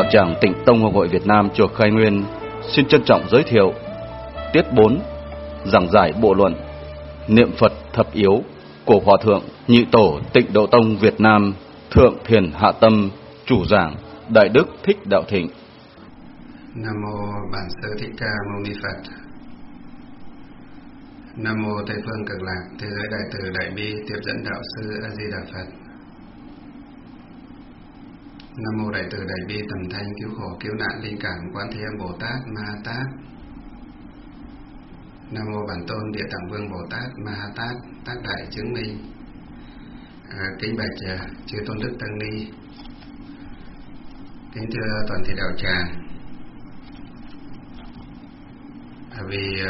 Tràng Tịnh Tông Học hội Việt Nam chùa Khai Nguyên xin trân trọng giới thiệu tiết 4 giảng giải bộ luận Niệm Phật thập yếu của Hòa thượng Nhị Tổ Tịnh Độ Tông Việt Nam, Thượng Thiền Hạ Tâm, chủ giảng Đại Đức Thích Đạo Thịnh. Nam mô Bản Sư Thích Ca Mâu Ni Phật. Nam mô Tây Phương Cực Lạc Thế Giới Đại Từ Đại Bi Tiếp Dẫn Đạo Sư A Di Đà Phật. Nam mô Đại Từ Đại Bi Tầm Thanh Cứu Khổ Cứu Nạn Linh Cảm Quán Thế Âm Bồ Tát Ma Ha Tát. Nam mô Bản Tôn Địa Tạng Vương Bồ Tát Ma Ha Tát, tác đại chứng minh. Kính bạch chư tôn đức tăng ni, kính thưa toàn thể đạo tràng. Vì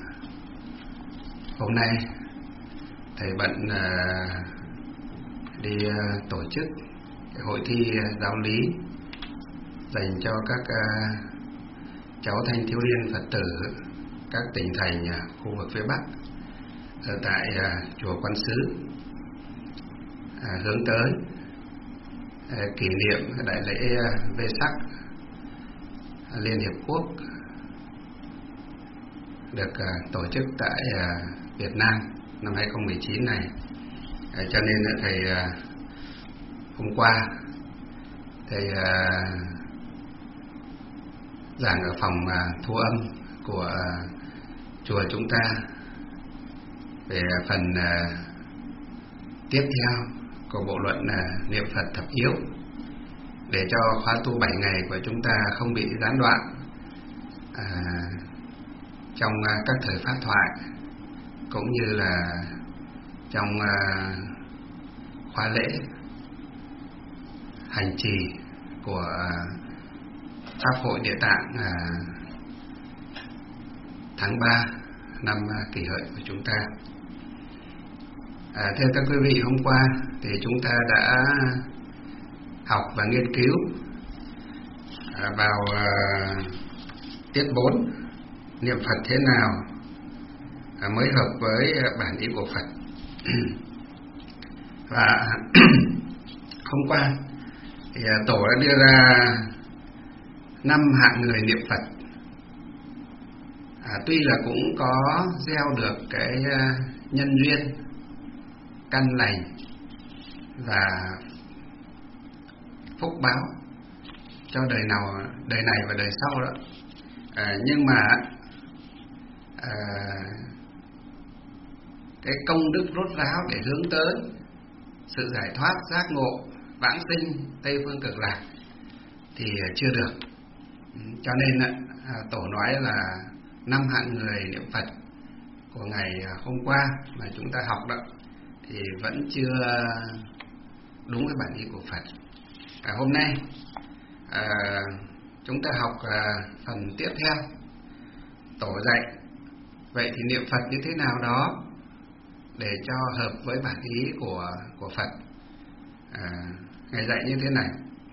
hôm nay thầy bận đi tổ chức hội thi giáo lý dành cho các cháu thanh thiếu niên Phật tử các tỉnh thành khu vực phía Bắc ở tại chùa Quan Xứ, hướng tới kỷ niệm đại lễ Vesak Liên Hiệp Quốc được tổ chức tại Việt Nam năm 2019 này. Cho nên thầy hôm qua thầy giảng ở phòng thu âm của chùa chúng ta về phần tiếp theo của bộ luận Niệm Phật thập yếu, để cho khóa tu 7 ngày của chúng ta không bị gián đoạn trong các thời pháp thoại, cũng như là trong khóa lễ hành trì của Pháp hội Địa Tạng tháng 3 năm Kỷ Hợi của chúng ta. Thưa các quý vị, hôm qua thì chúng ta đã học và nghiên cứu vào tiết 4 niệm Phật thế nào mới hợp với bản ý của Phật. Và hôm qua thì Tổ đã đưa ra 5 hạng người niệm Phật. Tuy là cũng có gieo được cái nhân duyên căn lành và phúc báo cho đời này và đời sau đó, nhưng mà cái công đức rốt ráo để hướng tới sự giải thoát giác ngộ vãng sinh Tây Phương Cực Lạc thì chưa được. Cho nên Tổ nói là 5 hạng người niệm Phật của ngày hôm qua mà chúng ta học đó thì vẫn chưa đúng với bản ý của Phật. Hôm nay chúng ta học phần tiếp theo. Tổ dạy vậy thì niệm Phật như thế nào đó để cho hợp với bản ý của Phật. Ngài dạy như thế này: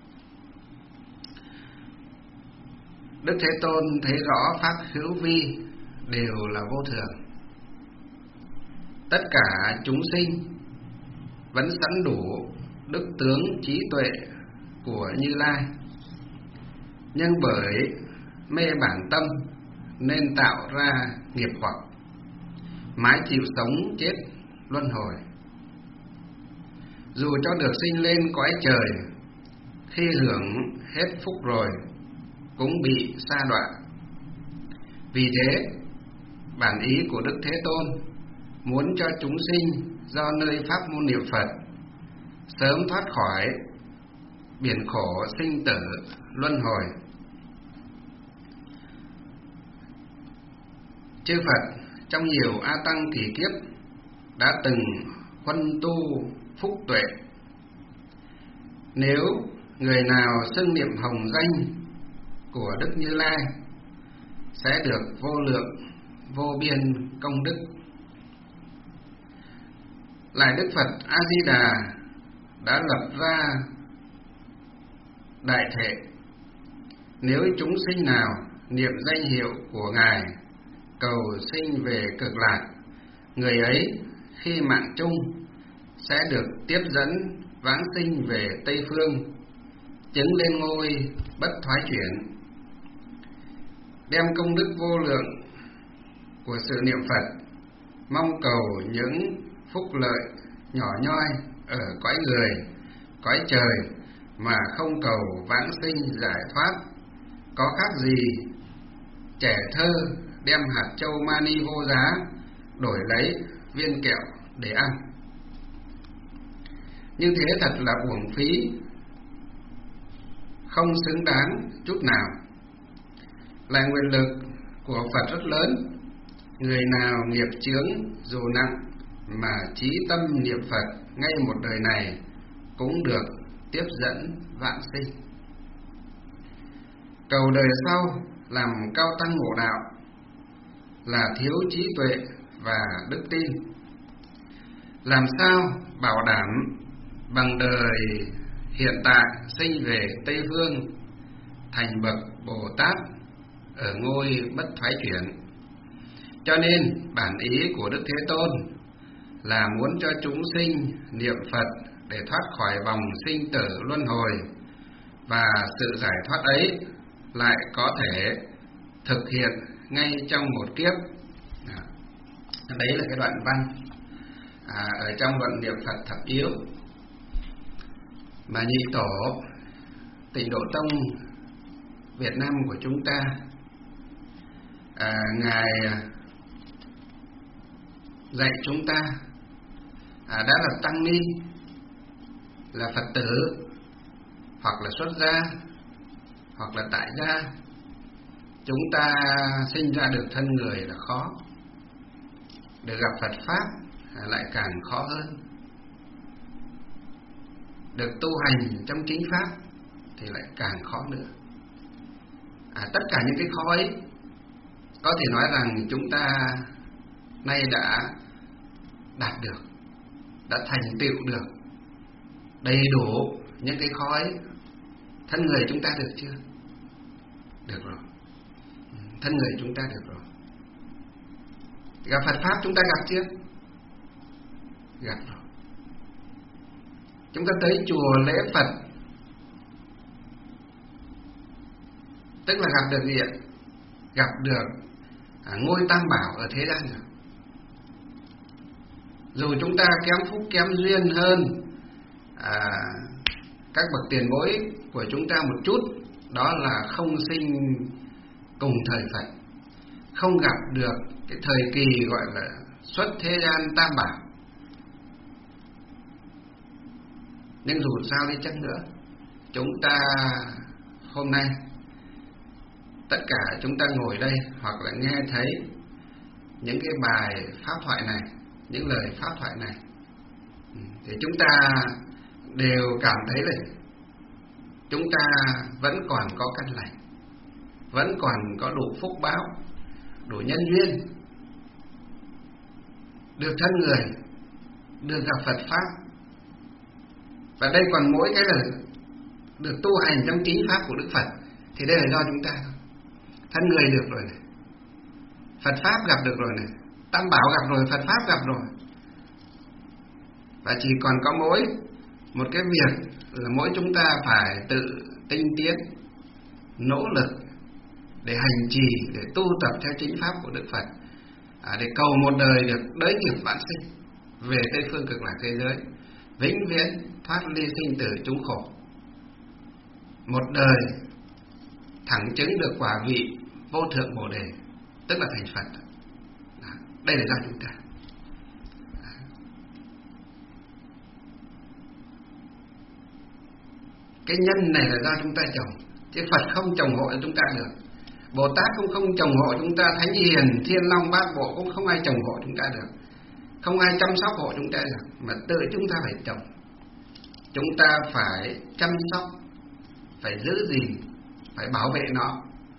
Đức Thế Tôn thấy rõ pháp hữu vi đều là vô thường. Tất cả chúng sinh vẫn sẵn đủ đức tướng trí tuệ của Như Lai, nhưng bởi mê bản tâm nên tạo ra nghiệp hoặc, mãi chịu sống chết luân hồi. Dù cho được sinh lên cõi trời, khi hưởng hết phúc rồi cũng bị sa đọa. Vì thế, bản ý của Đức Thế Tôn muốn cho chúng sinh do nơi pháp môn niệm Phật sớm thoát khỏi biển khổ sinh tử luân hồi. Chư Phật trong nhiều A Tăng kỳ kiếp đã từng huân tu phúc tuệ. Nếu người nào xưng niệm hồng danh của Đức Như Lai sẽ được vô lượng vô biên công đức. Lại Đức Phật A Di Đà đã lập ra đại thể: nếu chúng sinh nào niệm danh hiệu của Ngài cầu sinh về Cực Lạc, người ấy khi mạng chung sẽ được tiếp dẫn vãng sinh về Tây Phương, chứng lên ngôi bất thoái chuyển, đem công đức vô lượng của sự niệm Phật, mong cầu những phúc lợi nhỏ nhoi ở cõi người, cõi trời, mà không cầu vãng sinh giải thoát. Có khác gì trẻ thơ đem hạt châu mani vô giá đổi lấy viên kẹo để ăn. Như thế thật là uổng phí, không xứng đáng chút nào. Là nguyện lực của Phật rất lớn, người nào nghiệp chướng dù nặng mà chí tâm niệm Phật ngay một đời này cũng được tiếp dẫn vãng sinh. Cầu đời sau làm cao tăng ngộ đạo là thiếu trí tuệ và đức tin. Làm sao bảo đảm bằng đời hiện tại sinh về Tây Phương thành bậc Bồ Tát ở ngôi bất thoái chuyển. Cho nên bản ý của Đức Thế Tôn là muốn cho chúng sinh niệm Phật để thoát khỏi vòng sinh tử luân hồi, và sự giải thoát ấy lại có thể thực hiện ngay trong một kiếp. Đấy là cái đoạn văn ở trong luận niệm Phật thập yếu mà nhị tổ Tịnh Độ Tông Việt Nam của chúng ta, ngài dạy chúng ta đã là tăng ni, là Phật tử, hoặc là xuất gia, hoặc là tại gia. Chúng ta sinh ra được thân người là khó, được gặp Phật Pháp lại càng khó hơn, được tu hành trong chính Pháp thì lại càng khó nữa. Tất cả những cái khó ấy có thể nói rằng chúng ta nay đã đạt được, đã thành tựu được đầy đủ những cái khó ấy. Thân người chúng ta được chưa? Được rồi. Thân người chúng ta được rồi. Gặp Phật Pháp chúng ta gặp chưa? Gặp rồi. Chúng ta tới chùa lễ Phật, tức là gặp được gì ạ? Gặp được ngôi Tam Bảo ở thế gian rồi. Dù chúng ta kém phúc kém duyên hơn các bậc tiền bối của chúng ta một chút, đó là không sinh cùng thời Phật, không gặp được cái thời kỳ gọi là xuất thế gian Tam Bảo. Nhưng dù sao đi chăng nữa, chúng ta hôm nay tất cả chúng ta ngồi đây hoặc là nghe thấy những cái bài pháp thoại này, những lời pháp thoại này, thì chúng ta đều cảm thấy là chúng ta vẫn còn có căn lành, vẫn còn có đủ phúc báo, đủ nhân duyên, được thân người, được gặp Phật Pháp. Và đây còn mỗi cái là được tu hành trong chính Pháp của Đức Phật, thì đây là do chúng ta. Thân người được rồi này, Phật Pháp gặp được rồi này, Tam Bảo gặp rồi, Phật Pháp gặp rồi. Và chỉ còn có mỗi một cái việc là mỗi chúng ta phải tự tinh tiến, nỗ lực để hành trì, để tu tập theo chính Pháp của Đức Phật, để cầu một đời được đới nghiệp vãng sinh về Tây Phương Cực Lạc thế giới, vĩnh viễn thoát ly sinh tử chúng khổ, một đời thẳng chứng được quả vị vô thượng Bồ Đề, tức là thành Phật. Đây là do chúng ta. Cái nhân này là do chúng ta trồng, chứ Phật không trồng hộ cho chúng ta được. Bồ Tát cũng không trồng hộ chúng ta, Thánh Hiền, Thiên Long, Bát Bộ cũng không ai trồng hộ chúng ta được, không ai chăm sóc hộ chúng ta được, mà tự chúng ta phải trồng. Chúng ta phải chăm sóc, phải giữ gìn, phải bảo vệ nó.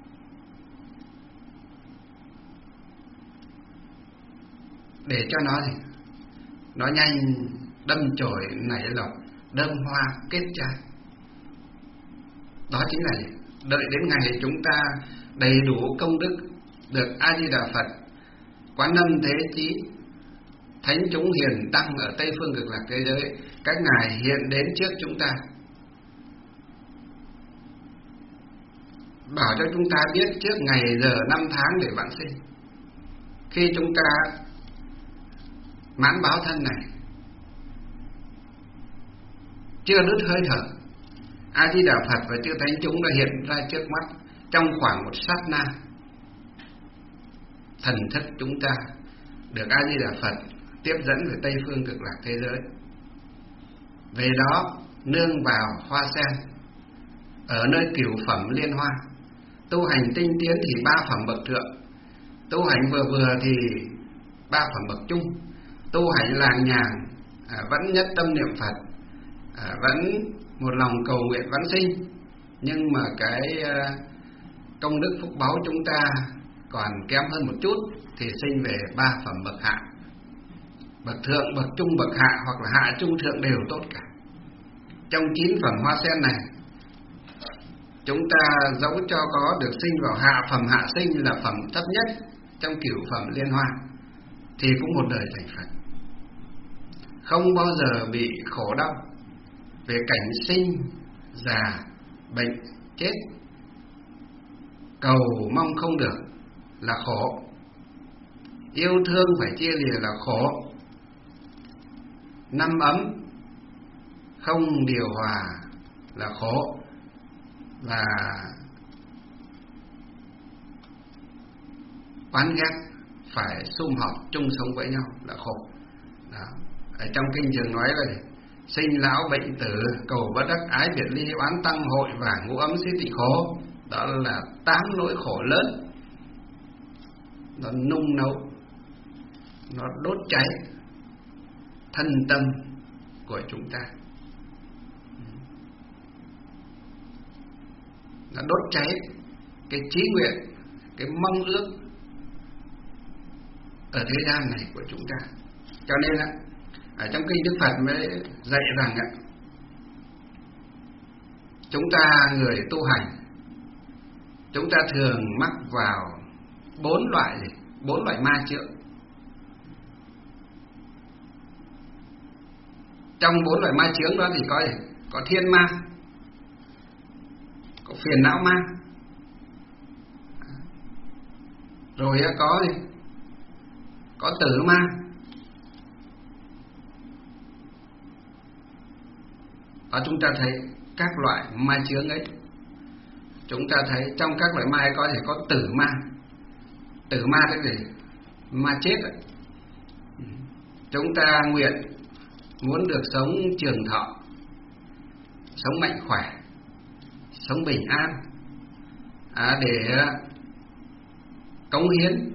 Để cho nó nhanh đâm chồi nảy lộc, đơm hoa kết trái. Đó chính là đợi đến ngày chúng ta đầy đủ công đức, được A Di Đà Phật, Quán Âm Thế Chí, Thánh chúng hiền tăng ở Tây Phương Cực Lạc thế giới, các ngài hiện đến trước chúng ta, bảo cho chúng ta biết trước ngày giờ năm tháng để vãng sinh. Khi chúng ta mãn báo thân này, chưa đứt hơi thở, A Di Đà Phật và chư thánh chúng đã hiện ra trước mắt trong khoảng một sát na. Thần thức chúng ta được A Di Đà Phật tiếp dẫn về Tây phương cực lạc thế giới. Về đó nương vào hoa sen ở nơi cửu phẩm liên hoa. Tu hành tinh tiến thì 3 phẩm bậc thượng, tu hành vừa vừa thì 3 phẩm bậc trung, tu hành làng nhàng vẫn nhất tâm niệm Phật, vẫn một lòng cầu nguyện vãng sinh, nhưng mà cái công đức phúc báu chúng ta còn kém hơn một chút thì sinh về 3 phẩm bậc hạ. Bậc thượng, bậc trung, bậc hạ hoặc là hạ trung thượng đều tốt cả. Trong 9 phẩm hoa sen này, chúng ta dẫu cho có được sinh vào hạ sinh là phẩm thấp nhất trong cửu phẩm liên hoa thì cũng một đời thành Phật, không bao giờ bị khổ đau về cảnh sinh, già, bệnh, chết. Cầu mong không được là khổ, yêu thương phải chia lìa là khổ, năm ấm không điều hòa là khổ, và oán ghét phải sum họp chung sống với nhau là khổ. Đó. Ở trong kinh trường nói là sinh lão bệnh tử, cầu bất đắc, ái biệt ly, oán tăng hội và ngũ ấm xí tị khổ. Đó là 8 nỗi khổ lớn. Nó nung nấu, nó đốt cháy thân tâm của chúng ta, nó đốt cháy cái chí nguyện, cái mong ước ở thế gian này của chúng ta. Cho nên ở trong kinh Đức Phật mới dạy rằng chúng ta người tu hành, chúng ta thường mắc vào 4 loại ma chướng. Trong 4 loại ma chướng đó thì có gì? Có thiên ma, có phiền não ma, rồi có gì? Có tử ma. Và chúng ta thấy các loại ma chướng ấy, chúng ta thấy trong các loại ma ấy có thể có tử ma. Tử ma tức gì? Ma chết ấy. Chúng ta nguyện muốn được sống trường thọ, sống mạnh khỏe, sống bình an, để cống hiến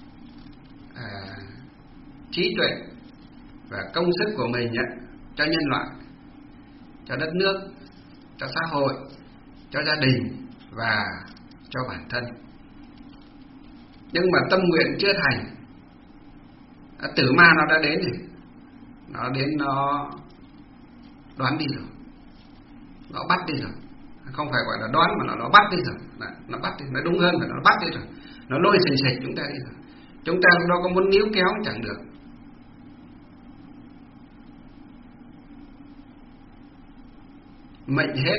trí tuệ và công sức của mình cho nhân loại, cho đất nước, cho xã hội, cho gia đình và cho bản thân. Nhưng mà tâm nguyện chưa thành, tử ma nó đã đến rồi, nó đến nó đoán đi rồi, nó bắt đi rồi. Không phải gọi là đoán mà nó bắt đi rồi. Nó bắt đi, nó đúng hơn là nó bắt đi rồi, nó lôi sình sịch chúng ta đi rồi. Chúng ta đâu có muốn níu kéo chẳng được. Mệnh hết,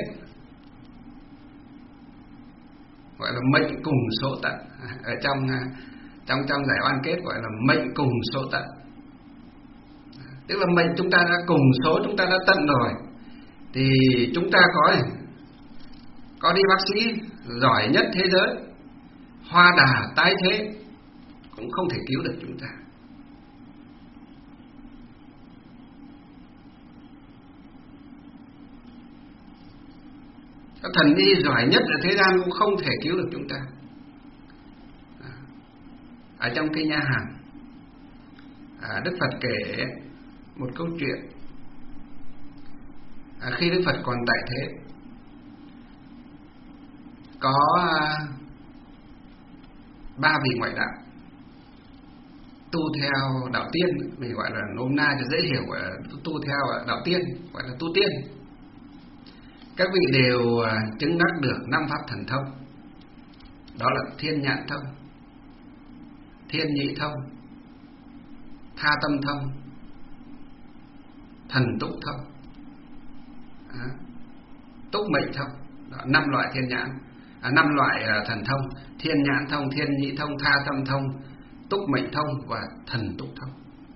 gọi là mệnh cùng số tận. Ở trong giải oan kết gọi là mệnh cùng số tận. Tức là mệnh chúng ta đã cùng số, chúng ta đã tận rồi, thì chúng ta có đi bác sĩ giỏi nhất thế giới, hoa đà tái thế cũng không thể cứu được chúng ta. Các thần y giỏi nhất ở thế gian cũng không thể cứu được chúng ta. Ở trong kinh A Hàm, Đức Phật kể một câu chuyện. Khi Đức Phật còn tại thế, có 3 vị ngoại đạo tu theo đạo tiên, mình gọi là nôm na cho dễ hiểu, gọi là tu theo đạo tiên, gọi là tu tiên. Các vị đều chứng đắc được 5 pháp thần thông. Đó là thiên nhãn thông, thiên nhĩ thông, tha tâm thông, thần túc thông, túc mệnh thông. Đó, 5 loại thiên nhãn. 5 loại thần thông: thiên nhãn thông, thiên nhĩ thông, tha tâm thông, túc mệnh thông và thần túc thông.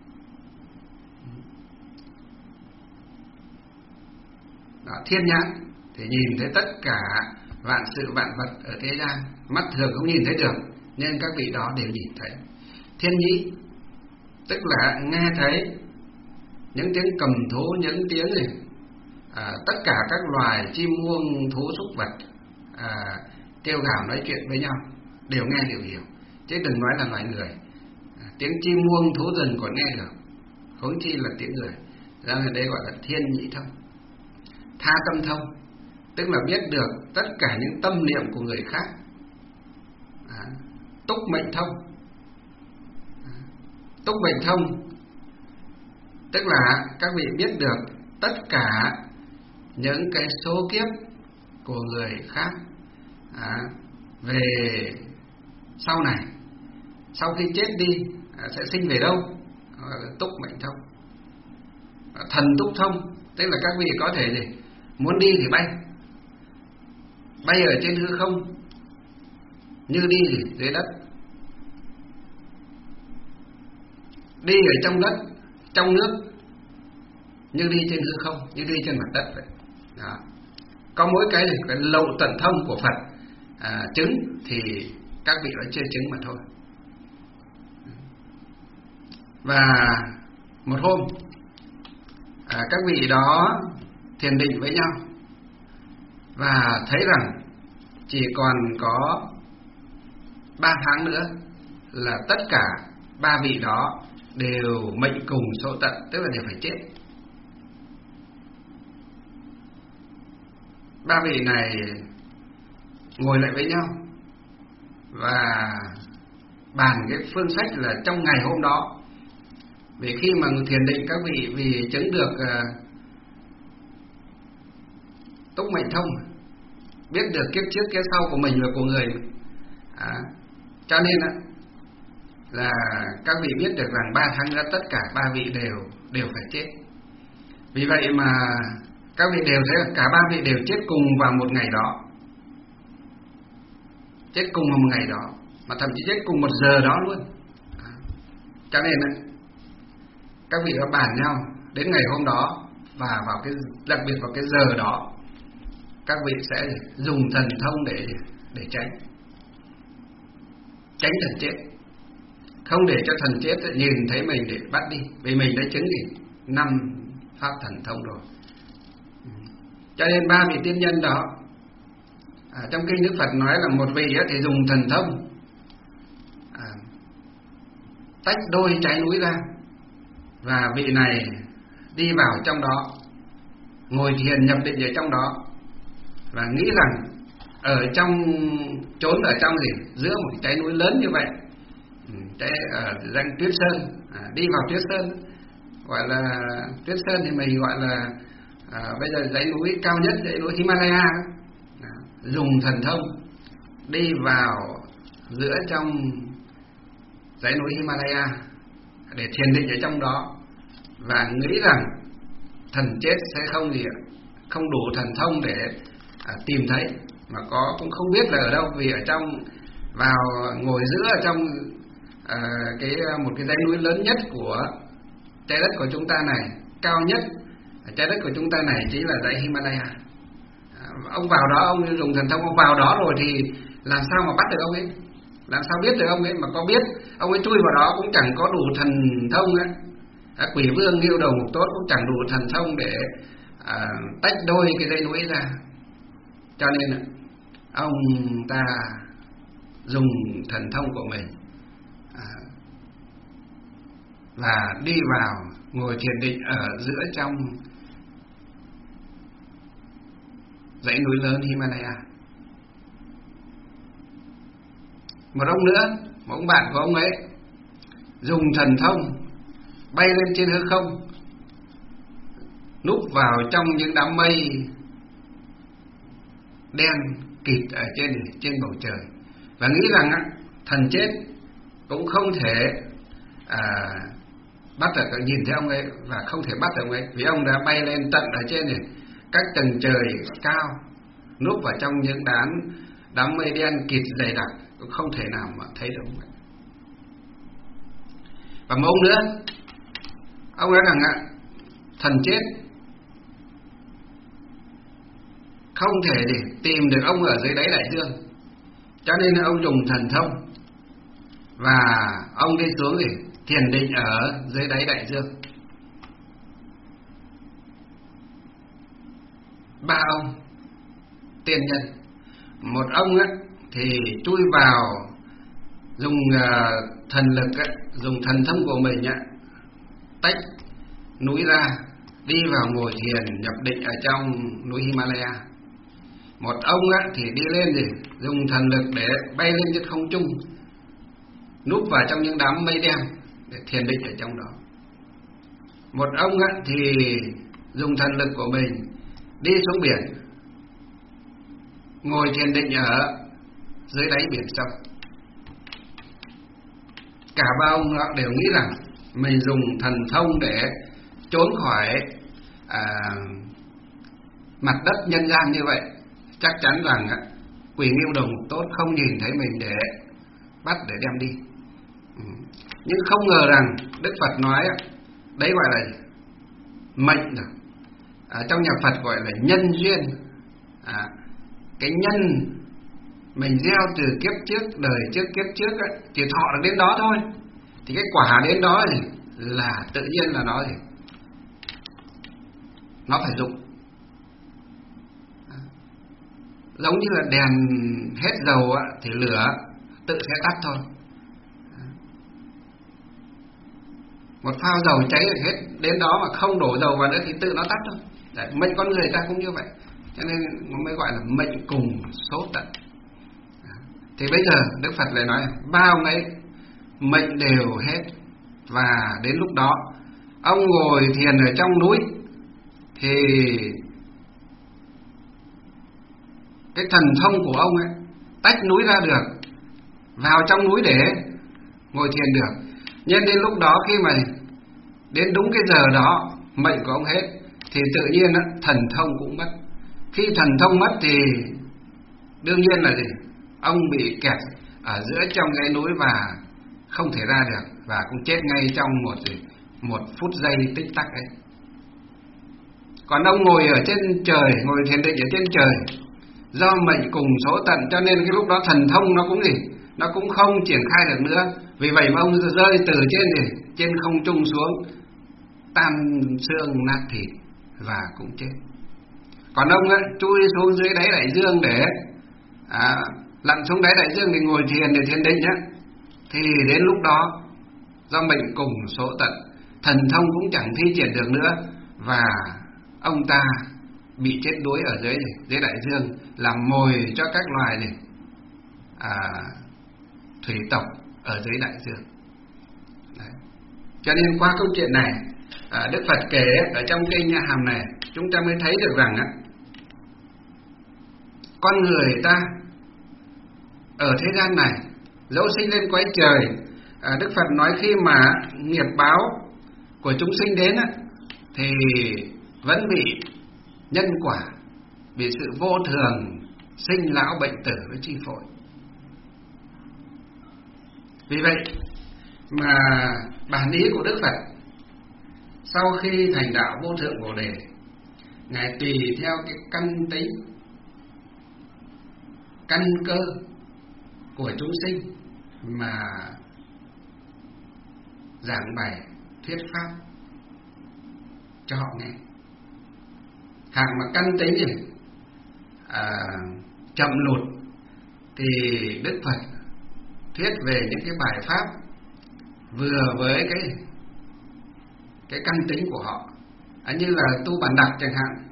Đó, thiên nhãn thì nhìn thấy tất cả vạn sự vạn vật ở thế gian, mắt thường không nhìn thấy được, nhưng các vị đó đều nhìn thấy. Thiên nhĩ tức là nghe thấy những tiếng cầm thú, những tiếng gì, tất cả các loài chim muông, thú súc vật kêu gào nói chuyện với nhau đều nghe đều hiểu, chứ đừng nói là loài người. Tiếng chim muông thú rừng còn nghe được, huống chi là tiếng người. Ra ở đây gọi là thiên nhĩ thông. Tha tâm thông tức là biết được tất cả những tâm niệm của người khác. Túc mệnh thông. Túc mệnh thông tức là các vị biết được tất cả những cái số kiếp của người khác về sau này, sau khi chết đi sẽ sinh về đâu, túc mệnh thông. Thần túc thông tức là các vị có thể gì, muốn đi thì bay ở trên hư không, như đi dưới đất, đi ở trong đất, trong nước, như đi trên hư không, như đi trên mặt đất vậy. Đó. Có mỗi cái lậu tận thông của Phật chứng thì các vị đó chưa chứng mà thôi. Và một hôm các vị đó thiền định với nhau và thấy rằng chỉ còn có 3 tháng nữa là tất cả 3 vị đó đều mệnh cùng số tận, tức là đều phải chết. 3 vị này ngồi lại với nhau và bàn cái phương sách là trong ngày hôm đó. Vì khi mà thiền định các vị vì chứng được túc mệnh thông, biết được kiếp trước kiếp sau của mình và của người, cho nên là các vị biết được rằng 3 tháng nữa tất cả 3 vị đều phải chết. Vì vậy mà các vị đều thấy là cả 3 vị đều chết cùng vào một ngày đó, chết cùng vào một ngày đó, mà thậm chí chết cùng 1 giờ đó luôn. Cho nên các vị đã bàn nhau đến ngày hôm đó, và vào cái đặc biệt vào cái giờ đó các vị sẽ dùng thần thông để tránh thần chết, không để cho thần chết nhìn thấy mình để bắt đi, vì mình đã chứng gì 5 pháp thần thông rồi. Cho nên 3 vị tiên nhân đó, trong kinh Đức Phật nói là một vị thì dùng thần thông tách đôi trái núi ra, và vị này đi vào trong đó, ngồi thiền nhập định ở trong đó, và nghĩ rằng ở trong trốn ở trong giữa một trái núi lớn như vậy, danh Tuyết Sơn, đi vào Tuyết Sơn, gọi là Tuyết Sơn thì mình gọi là bây giờ dãy núi cao nhất, dãy núi Himalaya, dùng thần thông đi vào giữa trong dãy núi Himalaya để thiền định ở trong đó, và nghĩ rằng thần chết sẽ không đủ thần thông để tìm thấy, mà cũng không biết là ở đâu, vì ở trong ngồi giữa ở trong một cái dãy núi lớn nhất của trái đất của chúng ta này, cao nhất trái đất của chúng ta này chính là dãy Himalaya. Ông vào đó, ông dùng thần thông, ông vào đó rồi thì làm sao mà bắt được ông ấy, làm sao biết được ông ấy, mà có biết ông ấy chui vào đó cũng chẳng có đủ thần thông ấy. Quỷ vương Ngưu Đầu Ngục Tốt cũng chẳng đủ thần thông để tách đôi cái dãy núi ra. Cho nên ông ta dùng thần thông của mình và đi vào ngồi thiền định ở giữa trong dãy núi lớn Himalaya. Một ông nữa, một ông bạn của ông ấy dùng thần thông bay lên trên hư không, núp vào trong những đám mây đen kịt ở trên bầu trời, và nghĩ rằng thần chết cũng không thể bắt được, nhìn thấy ông ấy và không thể bắt được ông ấy, vì ông đã bay lên tận ở trên các tầng trời cao, núp vào trong những đám đám mây đen kịt dày đặc, cũng không thể nào mà thấy được vậy. Và một ông nữa, ông nói rằng thần chết không thể để tìm được ông ở dưới đáy đại dương, cho nên là ông dùng thần thông và ông đi xuống để thiền định ở dưới đáy đại dương. 3 ông tiên nhân. Một ông thì chui vào dùng thần lực dùng thần thông của mình tách núi ra, đi vào ngồi thiền nhập định ở trong núi Himalaya. Một ông thì đi lên thì dùng thần lực để bay lên trên không trung, núp vào trong những đám mây đen để thiền định ở trong đó. Một ông thì dùng thần lực của mình đi xuống biển, ngồi thiền định ở dưới đáy biển sâu. Cả 3 ông đều nghĩ rằng mình dùng thần thông để trốn khỏi mặt đất nhân gian như vậy, chắc chắn rằng quỷ nghiêu đồng tốt không nhìn thấy mình để bắt để đem đi. Nhưng không ngờ rằng Đức Phật nói đấy gọi là mệnh rồi. Trong nhà Phật gọi là nhân duyên. Cái nhân mình gieo từ kiếp trước, đời trước, kiếp trước chỉ thọ được đến đó thôi, thì cái quả đến đó thì là tự nhiên là nó phải dụng. Giống như là đèn hết dầu thì lửa tự sẽ tắt thôi. Một phao dầu cháy rồi hết đến đó mà không đổ dầu vào nữa thì tự nó tắt thôi. Đấy, mệnh con người ta cũng như vậy, cho nên mới gọi là mệnh cùng số tận. Thì bây giờ Đức Phật lại nói 3 ông ấy mệnh đều hết, và đến lúc đó ông ngồi thiền ở trong núi thì cái thần thông của ông ấy tách núi ra được, vào trong núi để ngồi thiền được. Nhưng đến lúc đó khi mà đến đúng cái giờ đó mệnh của ông hết thì tự nhiên thần thông cũng mất. Khi thần thông mất thì đương nhiên là gì? Ông bị kẹt ở giữa trong cái núi và không thể ra được, và cũng chết ngay trong một phút giây tích tắc ấy. Còn ông ngồi ở trên trời, ngồi thiền định ở trên trời, do mệnh cùng số tận cho nên cái lúc đó thần thông nó cũng không triển khai được nữa. Vì vậy mà ông rơi từ trên không trung xuống, tan xương nát thịt và cũng chết. Còn ông chui xuống dưới đáy đại dương để lặn xuống đáy đại dương để ngồi thiền để thiền định thì đến lúc đó do mệnh cùng số tận, thần thông cũng chẳng thi triển được nữa, và ông ta bị chết đuối ở dưới đại dương, làm mồi cho các loài thủy tộc ở dưới đại dương. Đấy. Cho nên qua câu chuyện này, Đức Phật kể ở trong kinh Hàm này, chúng ta mới thấy được rằng con người ta ở thế gian này dẫu sinh lên cõi trời, Đức Phật nói khi mà nghiệp báo của chúng sinh đến thì vẫn bị nhân quả, bị sự vô thường sinh lão bệnh tử với chi phối. Vì vậy mà bản ý của Đức Phật sau khi thành đạo vô thượng Bồ Đề, Ngài tùy theo cái căn tính, căn cơ của chúng sinh mà giảng bài thuyết pháp cho họ nghe. Hạng mà căn tính chậm lụt thì Đức Phật thuyết về những cái bài pháp vừa với cái căn tính của họ, như là tu bàn đạc chẳng hạn.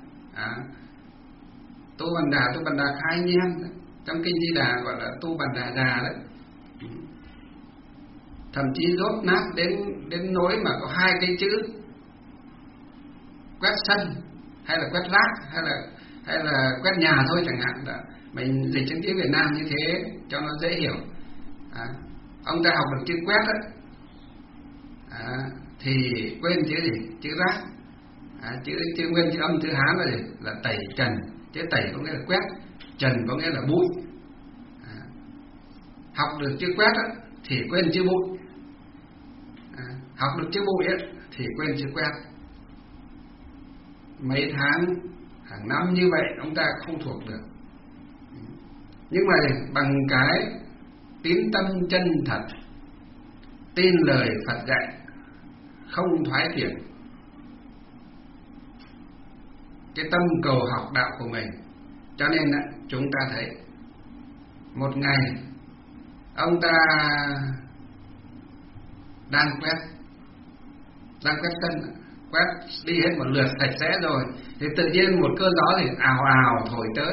Tu bàn đà khai nhiên trong kinh Di Đà gọi là tu bàn đà già đấy. Thậm chí rốt nát đến nỗi mà có 2 cái chữ quét sân hay là quét rác hay là quét nhà thôi chẳng hạn. Đó. Mình dịch trong tiếng Việt Nam như thế cho nó dễ hiểu. Ông ta học được chữ quét đấy, thì quên chữ gì? Chữ rác. Chữ nguyên, chữ âm, chữ Hán là gì? Là tẩy trần. Chữ tẩy có nghĩa là quét, trần có nghĩa là bụi. học được chữ quét á, thì quên chữ bụi. Học được chữ bụi á, thì quên chữ quét. Mấy tháng, hàng năm như vậy ông ta không thuộc được. Nhưng mà bằng cái tín tâm chân thật, tin lời Phật dạy, không thoái chuyển, cái tâm cầu học đạo của mình, cho nên chúng ta thấy một ngày ông ta đang quét sân, quét đi hết một lượt sạch sẽ rồi, thì tự nhiên một cơn gió thì ào ào thổi tới.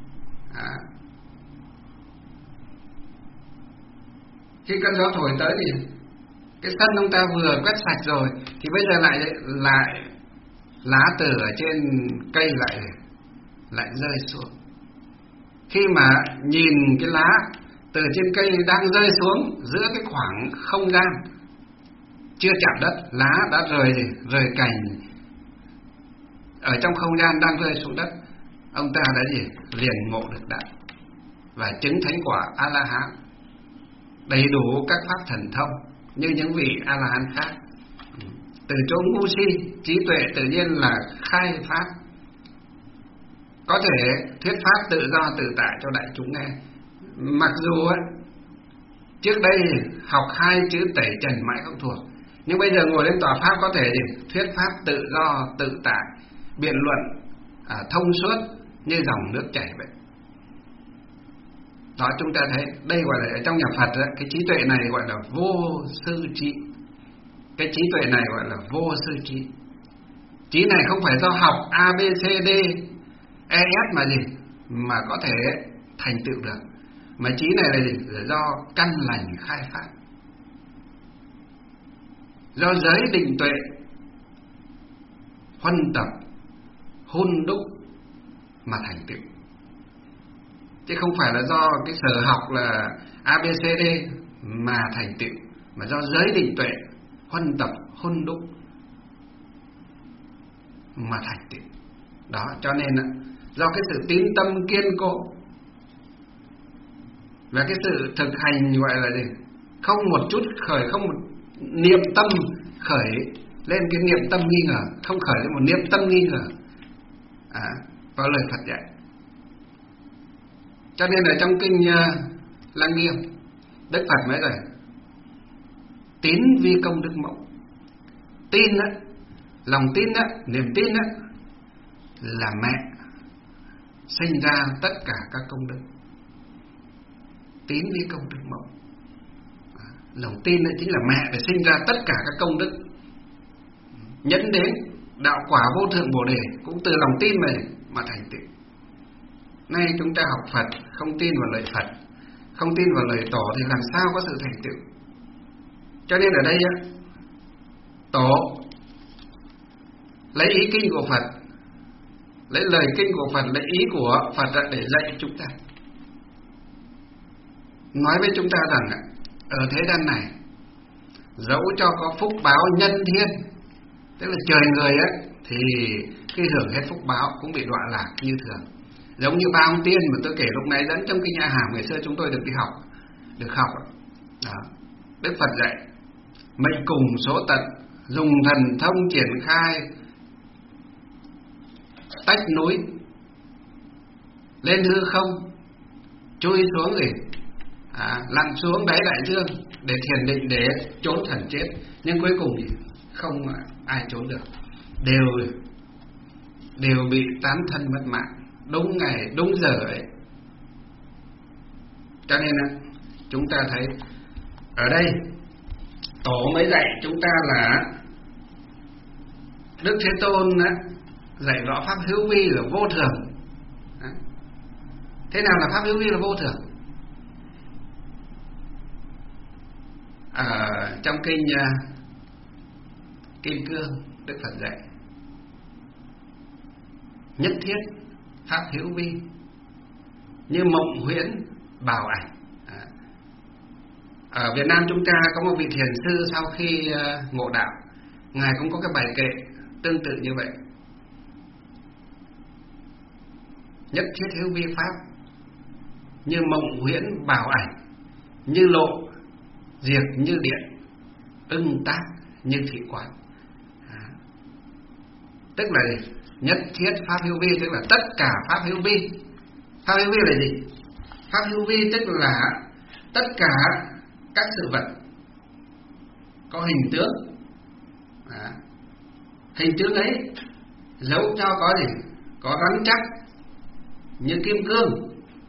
Khi cơn gió thổi tới thì cái sân ông ta vừa quét sạch rồi, thì bây giờ lại lá từ ở trên cây lại rơi xuống. Khi mà nhìn cái lá từ trên cây đang rơi xuống giữa cái khoảng không gian chưa chạm đất, lá đã rời cành ở trong không gian đang rơi xuống đất, ông ta đã liền ngộ được đạo và chứng thánh quả A La Hán, đầy đủ các pháp thần thông như những vị A La Hán khác. Từ chỗ ngu si, trí tuệ tự nhiên là khai pháp, có thể thuyết pháp tự do tự tại cho đại chúng nghe. Mặc dù trước đây học 2 chữ tẩy trần mãi không thuộc, nhưng bây giờ ngồi lên tòa pháp có thể thuyết pháp tự do tự tại, biện luận thông suốt như dòng nước chảy vậy. Đó, chúng ta thấy đây gọi là ở trong nhà Phật cái trí tuệ này gọi là vô sư trí. Cái trí tuệ này gọi là vô sư trí. Trí này không phải do học A, B, C, D, E, F mà có thể thành tựu được, mà trí này là là do căn lành khai phát, do giới định tuệ huân tập hun đúc mà thành tựu, chứ không phải là do cái sở học là A, B, C, D mà thành tựu, mà do giới định tuệ huân tập hun đúc mà thành tựu. Đó, cho nên do cái sự tín tâm kiên cố và cái sự thực hành gọi là gì, không một chút khởi, không một niệm tâm khởi lên cái niệm tâm nghi ngờ, không khởi lên một niệm tâm nghi ngờ vào lời Phật dạy. Cho nên ở trong kinh Lăng Nghiêm, Đức Phật mới rồi tín vi công đức mẫu. Tin lòng tin niềm tin là mẹ sinh ra tất cả các công đức. Tín vi công đức mẫu, lòng tin chính là mẹ để sinh ra tất cả các công đức, nhẫn đến đạo quả vô thượng Bồ Đề cũng từ lòng tin này mà thành tựu. Nay chúng ta học Phật không tin vào lời Phật, không tin vào lời Tổ thì làm sao có sự thành tựu. Cho nên ở đây Tổ lấy ý kinh của Phật, lấy lời kinh của Phật, lấy ý của Phật để dạy chúng ta, nói với chúng ta rằng ở thế gian này dẫu cho có phúc báo nhân thiên, tức là trời người thì khi hưởng hết phúc báo cũng bị đọa lạc như thường. Giống như ba ông tiên mà tôi kể lúc nãy dẫn trong kinh A Hàm ngày xưa chúng tôi được học. Đó. Đức Phật dạy mệnh cùng số tận, dùng thần thông triển khai, tách núi lên hư không, chui xuống lặn xuống đáy đại dương để thiền định, để trốn thần chết, nhưng cuối cùng thì không ai trốn được, đều bị tán thân mất mạng đúng ngày đúng giờ ấy. Cho nên chúng ta thấy ở đây Tổ mới dạy chúng ta là Đức Thế Tôn dạy rõ pháp hữu vi là vô thường. Thế nào là pháp hữu vi là vô thường? Trong kinh Kim Cương, Đức Phật dạy nhất thiết pháp hữu vi như mộng huyễn bào ảnh. Ở Việt Nam chúng ta có một vị thiền sư sau khi ngộ đạo, ngài cũng có cái bài kệ tương tự như vậy. Nhất thiết hữu vi pháp như mộng huyễn bào ảnh, như lộ, diệt như điện, ưng tác như thị quán. Tức là gì? Nhất thiết pháp hữu vi, tức là tất cả pháp hữu vi. Pháp hữu vi là gì? Pháp hữu vi tức là tất cả các sự vật có hình tướng. Hình tướng ấy dấu cho có gì? Có rắn chắc như kim cương,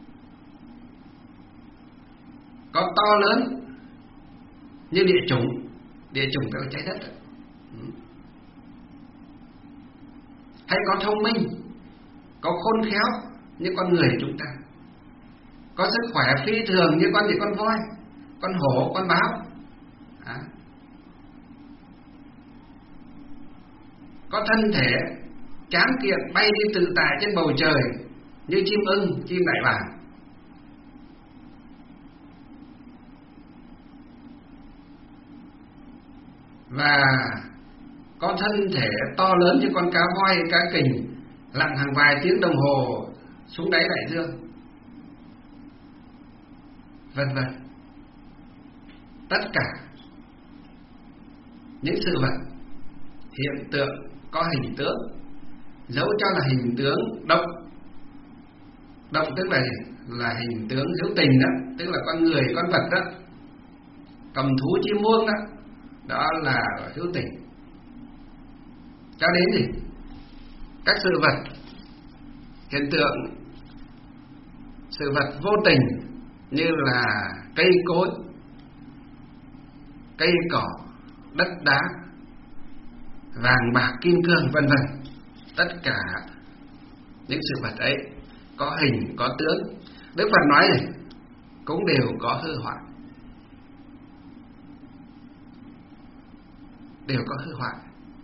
có to lớn như địa chủng. Địa chủng tức là trái đất. Hay có thông minh, có khôn khéo như con người chúng ta, có sức khỏe phi thường như con gì? Con voi, con hổ, con báo. Có thân thể tráng kiện bay đi tự tại trên bầu trời như chim ưng, chim đại bàng. Và có thân thể to lớn như con cá voi, cá kình, lặn hàng vài tiếng đồng hồ xuống đáy đại dương, vân vân. Tất cả những sự vật, hiện tượng có hình tướng, dấu cho là hình tướng động. Động tức là gì? Là hình tướng hữu tình đó, tức là con người, con vật đó, cầm thú, chim muông đó, đó là hữu tình. Cho đến gì? Các sự vật, hiện tượng, sự vật vô tình như là cây cối, cây cỏ, đất đá, vàng bạc kim cương, vân vân. Tất cả những sự vật ấy có hình, có tướng. Đức Phật nói gì? Cũng đều có hư hoại. Đều có hư hoại.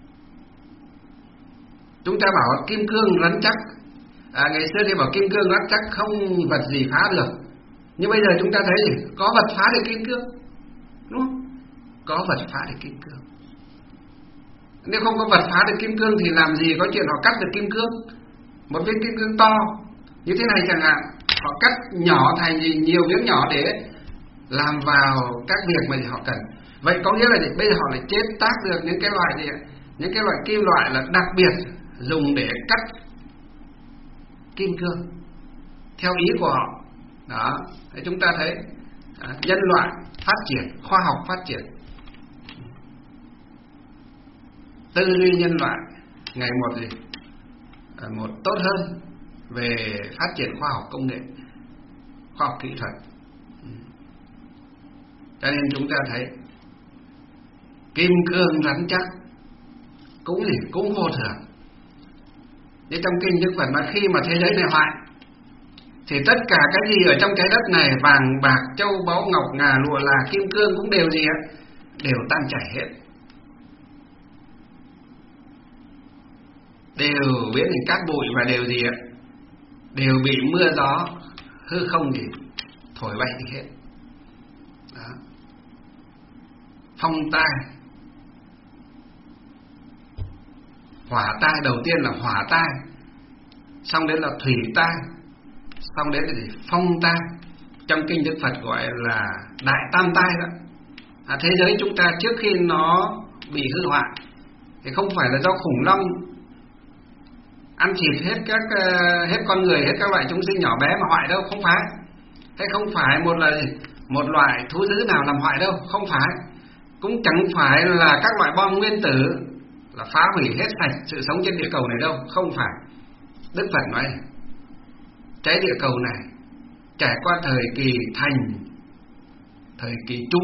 Chúng ta bảo kim cương rắn chắc. Ngày xưa thì bảo kim cương rắn chắc, không vật gì phá được. Nhưng bây giờ chúng ta thấy gì? Có vật phá được kim cương, đúng không? Có vật phá được kim cương. Nếu không có vật phá được kim cương thì làm gì có chuyện họ cắt được kim cương. Một viên kim cương to như thế này chẳng hạn, họ cắt nhỏ thành nhiều miếng nhỏ để làm vào các việc mà họ cần. Vậy có nghĩa là gì? Bây giờ họ lại chế tác được những cái loại gì? Những cái loại kim loại là đặc biệt dùng để cắt kim cương theo ý của họ. Đó, để chúng ta thấy nhân loại phát triển, khoa học phát triển, tư duy nhân loại ngày một gì? Một tốt hơn về phát triển khoa học công nghệ, khoa học kỹ thuật. Cho nên chúng ta thấy kim cương rắn chắc cũng gì? Cũng vô thường. Như trong kinh Đức Phật nói khi mà thế giới này hoại thì tất cả cái gì ở trong trái đất này, vàng bạc châu báu ngọc ngà lụa là kim cương cũng đều gì ạ? Đều tan chảy hết, đều biến thành cát bụi và đều gì ạ? Đều bị mưa gió hư không gì thổi bay đi hết. Đó. Phong tai, hỏa tai, đầu tiên là hỏa tai, xong đến là thủy tai, xong đến là gì? Phong tai. Trong kinh Đức Phật gọi là đại tam tai đó. Thế giới chúng ta trước khi nó bị hư hoại thì không phải là do khủng long ăn thịt hết con người, hết các loại chúng sinh nhỏ bé mà hoại đâu, không phải. Hay không phải một loại thú dữ nào làm hoại đâu, không phải. Cũng chẳng phải là các loại bom nguyên tử là phá hủy hết sạch sự sống trên địa cầu này đâu, không phải. Đức Phật nói trái địa cầu này trải qua thời kỳ thành, thời kỳ trụ,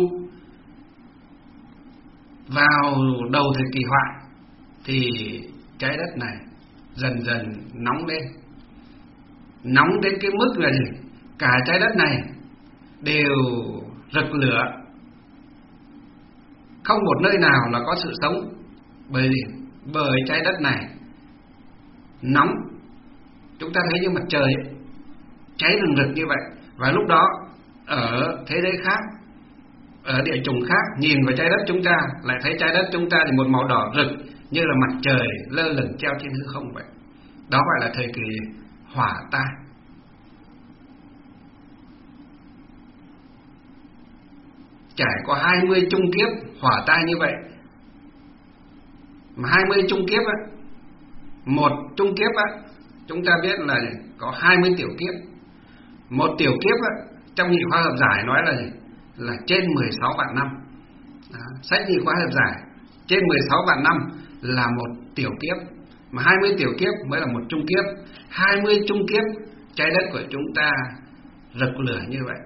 vào đầu thời kỳ hoại thì trái đất này dần dần nóng lên. Nóng đến cái mức là gì? Cả trái đất này đều rực lửa, không một nơi nào là có sự sống. Bởi trái đất này nóng, chúng ta thấy như mặt trời ấy, cháy rừng rực như vậy. Và lúc đó ở thế giới khác, ở địa chủng khác, nhìn vào trái đất chúng ta lại thấy trái đất chúng ta thì một màu đỏ rực như là mặt trời lơ lửng treo trên hư không vậy. Đó gọi là thời kỳ hỏa tai. trải qua 20 chung kiếp hỏa tai như vậy. Mà 20 chung kiếp á, một chung kiếp á, chúng ta biết là có 20 tiểu kiếp. Một tiểu kiếp á, trong nhị khoa hợp giải nói là gì? Là trên 16 vạn năm. Đó, sách nhị khoa hợp giải trên 16 vạn năm là một tiểu kiếp, mà 20 tiểu kiếp mới là một chung kiếp. 20 chung kiếp trái đất của chúng ta rực lửa như vậy.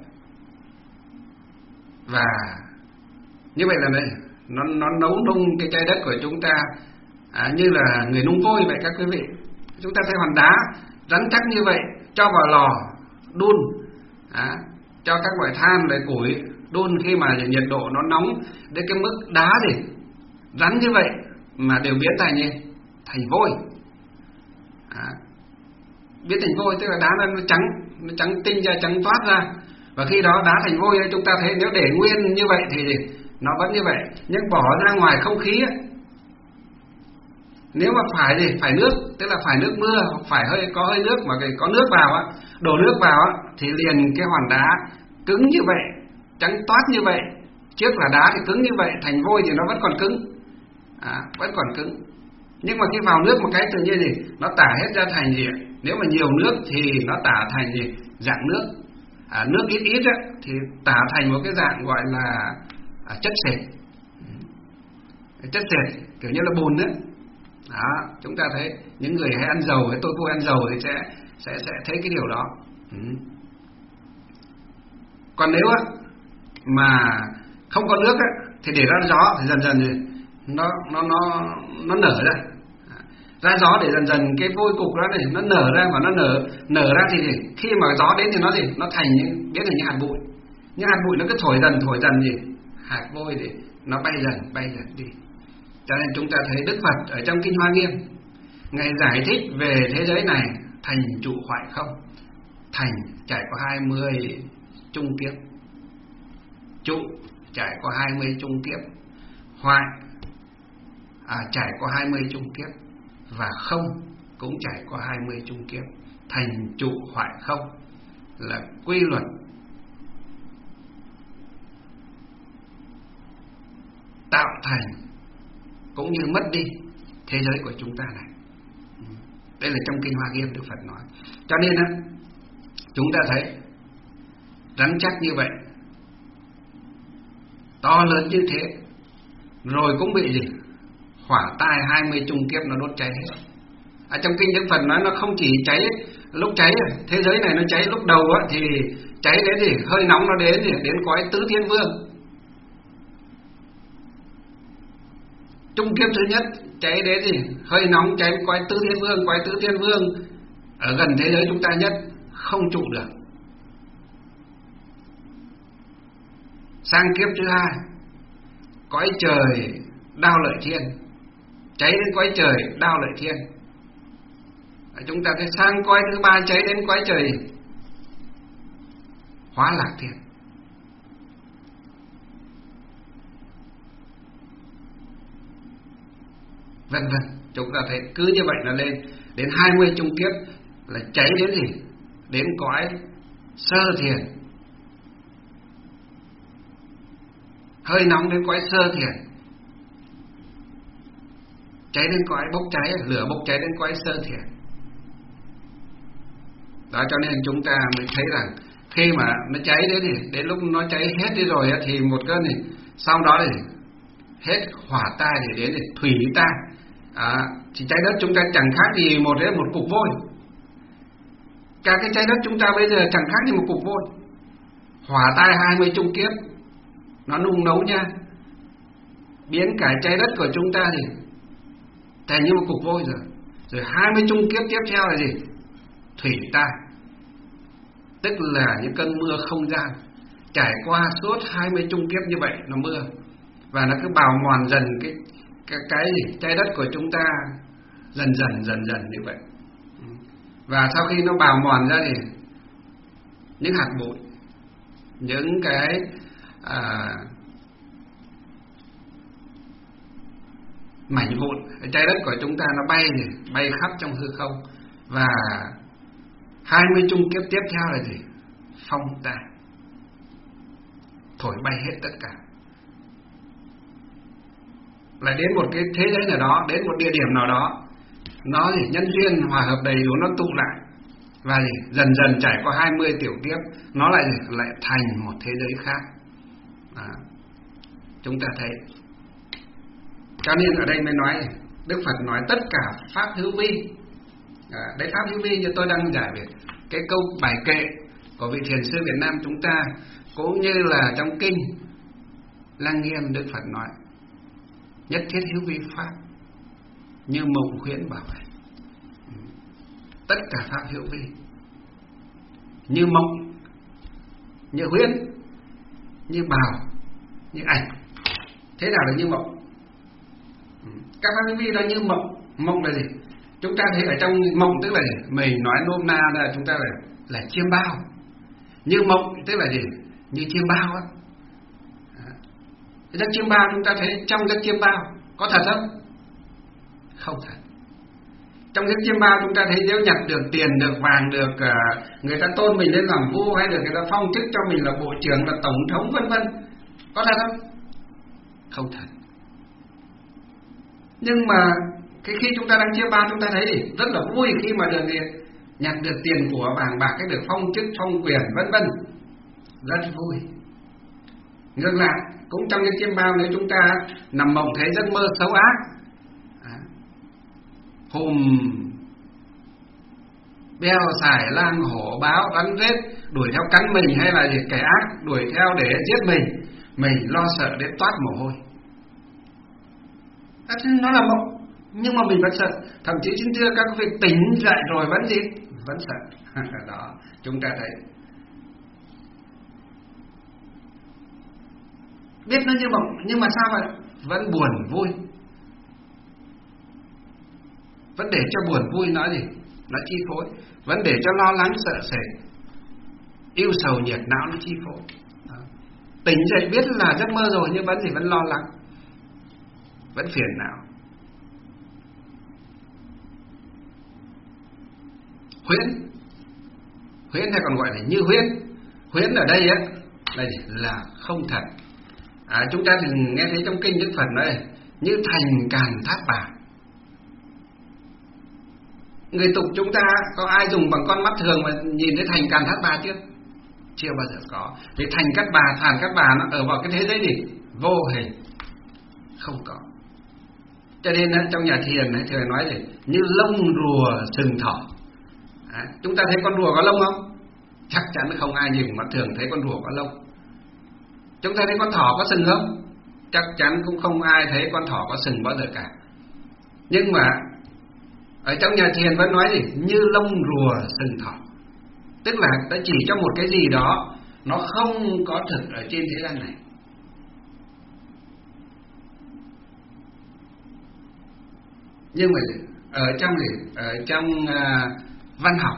Và như vậy là này, nó nấu nung cái trái đất của chúng ta như là người nung vôi vậy các quý vị. Chúng ta thấy hòn đá rắn chắc như vậy, cho vào lò đun, cho các loại than loại củi đun, khi mà nhiệt độ nó nóng đến cái mức đá gì rắn như vậy mà đều biến thành vôi. Biến thành vôi tức là đá nó trắng tinh ra, trắng toát ra. Và khi đó đá thành vôi, chúng ta thấy nếu để nguyên như vậy thì nó vẫn như vậy, nhưng bỏ ra ngoài không khí ấy, nếu mà phải nước, tức là phải nước mưa, phải có hơi nước mà có nước vào á, đổ nước vào á, thì liền cái hòn đá cứng như vậy, trắng toát như vậy, trước là đá thì cứng như vậy, thành vôi thì nó vẫn còn cứng, vẫn còn cứng. Nhưng mà khi vào nước một cái tự nhiên gì nó tả hết ra thành gì, nếu mà nhiều nước thì nó tả thành gì, dạng nước. Nước ít á, thì tả thành một cái dạng gọi là chất sệt. Chất sệt kiểu như là bùn đấy. Đó, chúng ta thấy những người hay ăn dầu, hay tôi cô ăn dầu thì sẽ thấy cái điều đó. Còn nếu á mà không có nước á, thì để ra gió thì dần dần thì nó nở ra. Ra gió để dần dần cái vôi cục đó này nó nở ra, và nó nở ra thì khi mà gió đến thì nó thành biến thành những hạt bụi. Những hạt bụi nó cứ thổi dần gì, hạt vôi thì nó bay dần đi. Cho nên chúng ta thấy Đức Phật ở trong Kinh Hoa Nghiêm, Ngài giải thích về thế giới này thành trụ hoại không. Thành trải qua 20 chung kiếp, trụ trải qua 20 chung kiếp, hoại trải qua 20 chung kiếp, và không cũng trải qua 20 chung kiếp. Thành trụ hoại không là quy luật tạo thành cũng như mất đi thế giới của chúng ta này. Đây là trong Kinh Hoa Nghiêm Đức Phật nói. Cho nên á, chúng ta thấy rắn chắc như vậy, to lớn như thế, rồi cũng bị gì? Hỏa tai 20 chung kiếp nó đốt cháy hết. Trong Kinh Đức Phật nói nó không chỉ cháy lúc cháy, thế giới này nó cháy lúc đầu á, thì cháy đến gì? Hơi nóng nó đến cõi tứ thiên vương. Chung kiếp thứ nhất cháy đến gì? Hơi nóng cháy cõi tứ thiên vương. Cõi tứ thiên vương ở gần thế giới chúng ta nhất, không trụ được. Sang kiếp thứ hai, cõi trời Đao Lợi Thiên, cháy đến cõi trời Đao Lợi Thiên. Chúng ta thấy sang cõi thứ ba cháy đến cõi trời Hóa Lạc Thiên. Vân vân, chúng ta thấy cứ như vậy là lên đến 20 chung kiếp là cháy đến gì? Đến cõi Sơ Thiền. Hơi nóng đến cõi Sơ Thiền, cháy đến cõi bốc cháy, lửa bốc cháy đến cõi Sơ Thiền. Đó, cho nên chúng ta mới thấy rằng khi mà nó cháy đến lúc nó cháy hết đi rồi thì một cơn này, sau đó thì hết hỏa tai thì đến thì thủy tai. Thì trái đất chúng ta chẳng khác gì một cục vôi. Cả cái trái đất chúng ta bây giờ chẳng khác gì một cục vôi. Hỏa tai 20 chung kiếp nó nung nấu nha, biến cả trái đất của chúng ta thì thành như một cục vôi rồi 20 chung kiếp tiếp theo là gì? Thủy tai, tức là những cơn mưa không gian trải qua suốt 20 chung kiếp như vậy, nó mưa và nó cứ bào mòn dần cái gì? Trái đất của chúng ta dần dần như vậy. Và sau khi nó bào mòn ra thì những hạt bụi, những cái mảnh vụn trái đất của chúng ta nó bay khắp trong hư không. Và 20 chung kiếp tiếp theo là gì? Phong tai. thổi bay hết tất cả. Lại đến một cái thế giới nào đó, đến một địa điểm nào đó, nó nhân duyên hòa hợp đầy đủ, nó tụ lại và dần dần trải qua 20 tiểu kiếp, nó lại thành một thế giới khác. Chúng ta thấy. Cho nên ở đây mới nói, Đức Phật nói tất cả pháp hữu vi. Đấy, pháp hữu vi như tôi đang giải về cái câu bài kệ của vị thiền sư Việt Nam chúng ta, cũng như là trong kinh Lăng Nghiêm, Đức Phật nói nhất thiết hữu vi pháp, như mộng huyễn bảo vậy. Tất cả pháp hữu vi, như mộng, như huyễn, như bào, như ảnh. Thế nào là như mộng? Các pháp hữu vi đó như mộng. Mộng là gì? Chúng ta thấy ở trong mộng tức là gì? Mình nói nôm na là chúng ta là chiêm bao. Như mộng tức là gì? Như chiêm bao á. Giấc chiêm bao chúng ta thấy trong giấc chiêm bao có thật không? Không thật. Trong giấc chiêm bao chúng ta thấy nếu nhặt được tiền, được vàng, được người ta tôn mình lên làm vua, hay được người ta phong chức cho mình là bộ trưởng, là tổng thống vân vân, có thật không? Không thật. Nhưng mà khi chúng ta đang chiêm bao, chúng ta thấy thì rất là vui khi mà được nhặt được tiền của vàng bạc, cái được phong chức, phong quyền vân vân, rất vui. Ngược lại, cũng trong cái chiêm bao, nếu chúng ta nằm mộng thấy giấc mơ xấu ác, hùm beo sải lang hổ báo rắn rết đuổi theo cắn mình, hay là kẻ ác đuổi theo để giết mình lo sợ đến toát mồ hôi. Nó là mộng, nhưng mà mình vẫn sợ. Thậm chí xin thưa các vị, tỉnh dậy rồi vẫn gì? Vẫn sợ. Đó, chúng ta thấy. Biết nó như mộng, nhưng mà sao vậy? Vẫn buồn vui. Vẫn để cho buồn vui nó gì? Nó chi phối. Vẫn để cho lo lắng sợ sệt, yêu sầu nhiệt não nó chi phối. Đó. Tỉnh dậy biết là giấc mơ rồi, nhưng vẫn gì? Vẫn lo lắng, vẫn phiền não. Huyễn hay còn gọi là như huyễn. Huyễn ở đây á là không thật. Chúng ta thường nghe thấy trong kinh Đức Phật nói như thành càn thác bà. Người tục chúng ta có ai dùng bằng con mắt thường mà nhìn thấy thành càn thác bà chưa? Chưa bao giờ có. Thì thành cát bà, thàn cát bà nó ở vào cái thế giới gì? Vô hình, không có. Cho nên trong nhà thiền thường nói gì? Như lông rùa sừng thỏ. Chúng ta thấy con rùa có lông không? Chắc chắn không ai nhìn mắt thường thấy con rùa có lông. Chúng ta thấy con thỏ có sừng không? Chắc chắn cũng không ai thấy con thỏ có sừng bao giờ cả. Nhưng mà ở trong nhà thiền vẫn nói gì? Như lông rùa sừng thỏ. Tức là ta chỉ cho một cái gì đó nó không có thực ở trên thế gian này. Nhưng mà ở trong văn học,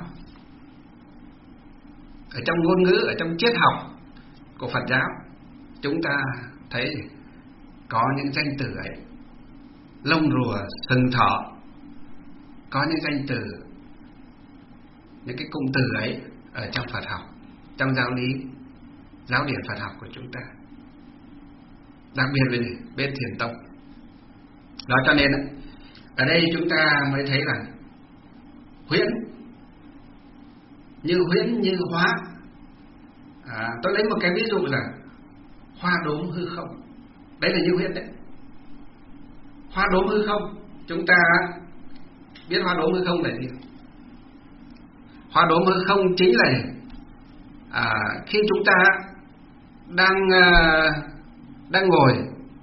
ở trong ngôn ngữ, ở trong triết học của Phật giáo, chúng ta thấy có những danh từ ấy. Lông rùa sừng thỏ, có những danh từ, những cái cụm từ ấy ở trong Phật học, trong giáo lý, giáo điển Phật học của chúng ta, đặc biệt là bên Thiền tông. Đó, cho nên ở đây chúng ta mới thấy là huyễn như hóa. Tôi lấy một cái ví dụ là hoa đốm hư không. Đấy là như huyễn đấy. Hoa đốm hư không, chúng ta biết hoa đốm hư không là gì? Hoa đốm hư không chính là khi chúng ta đang ngồi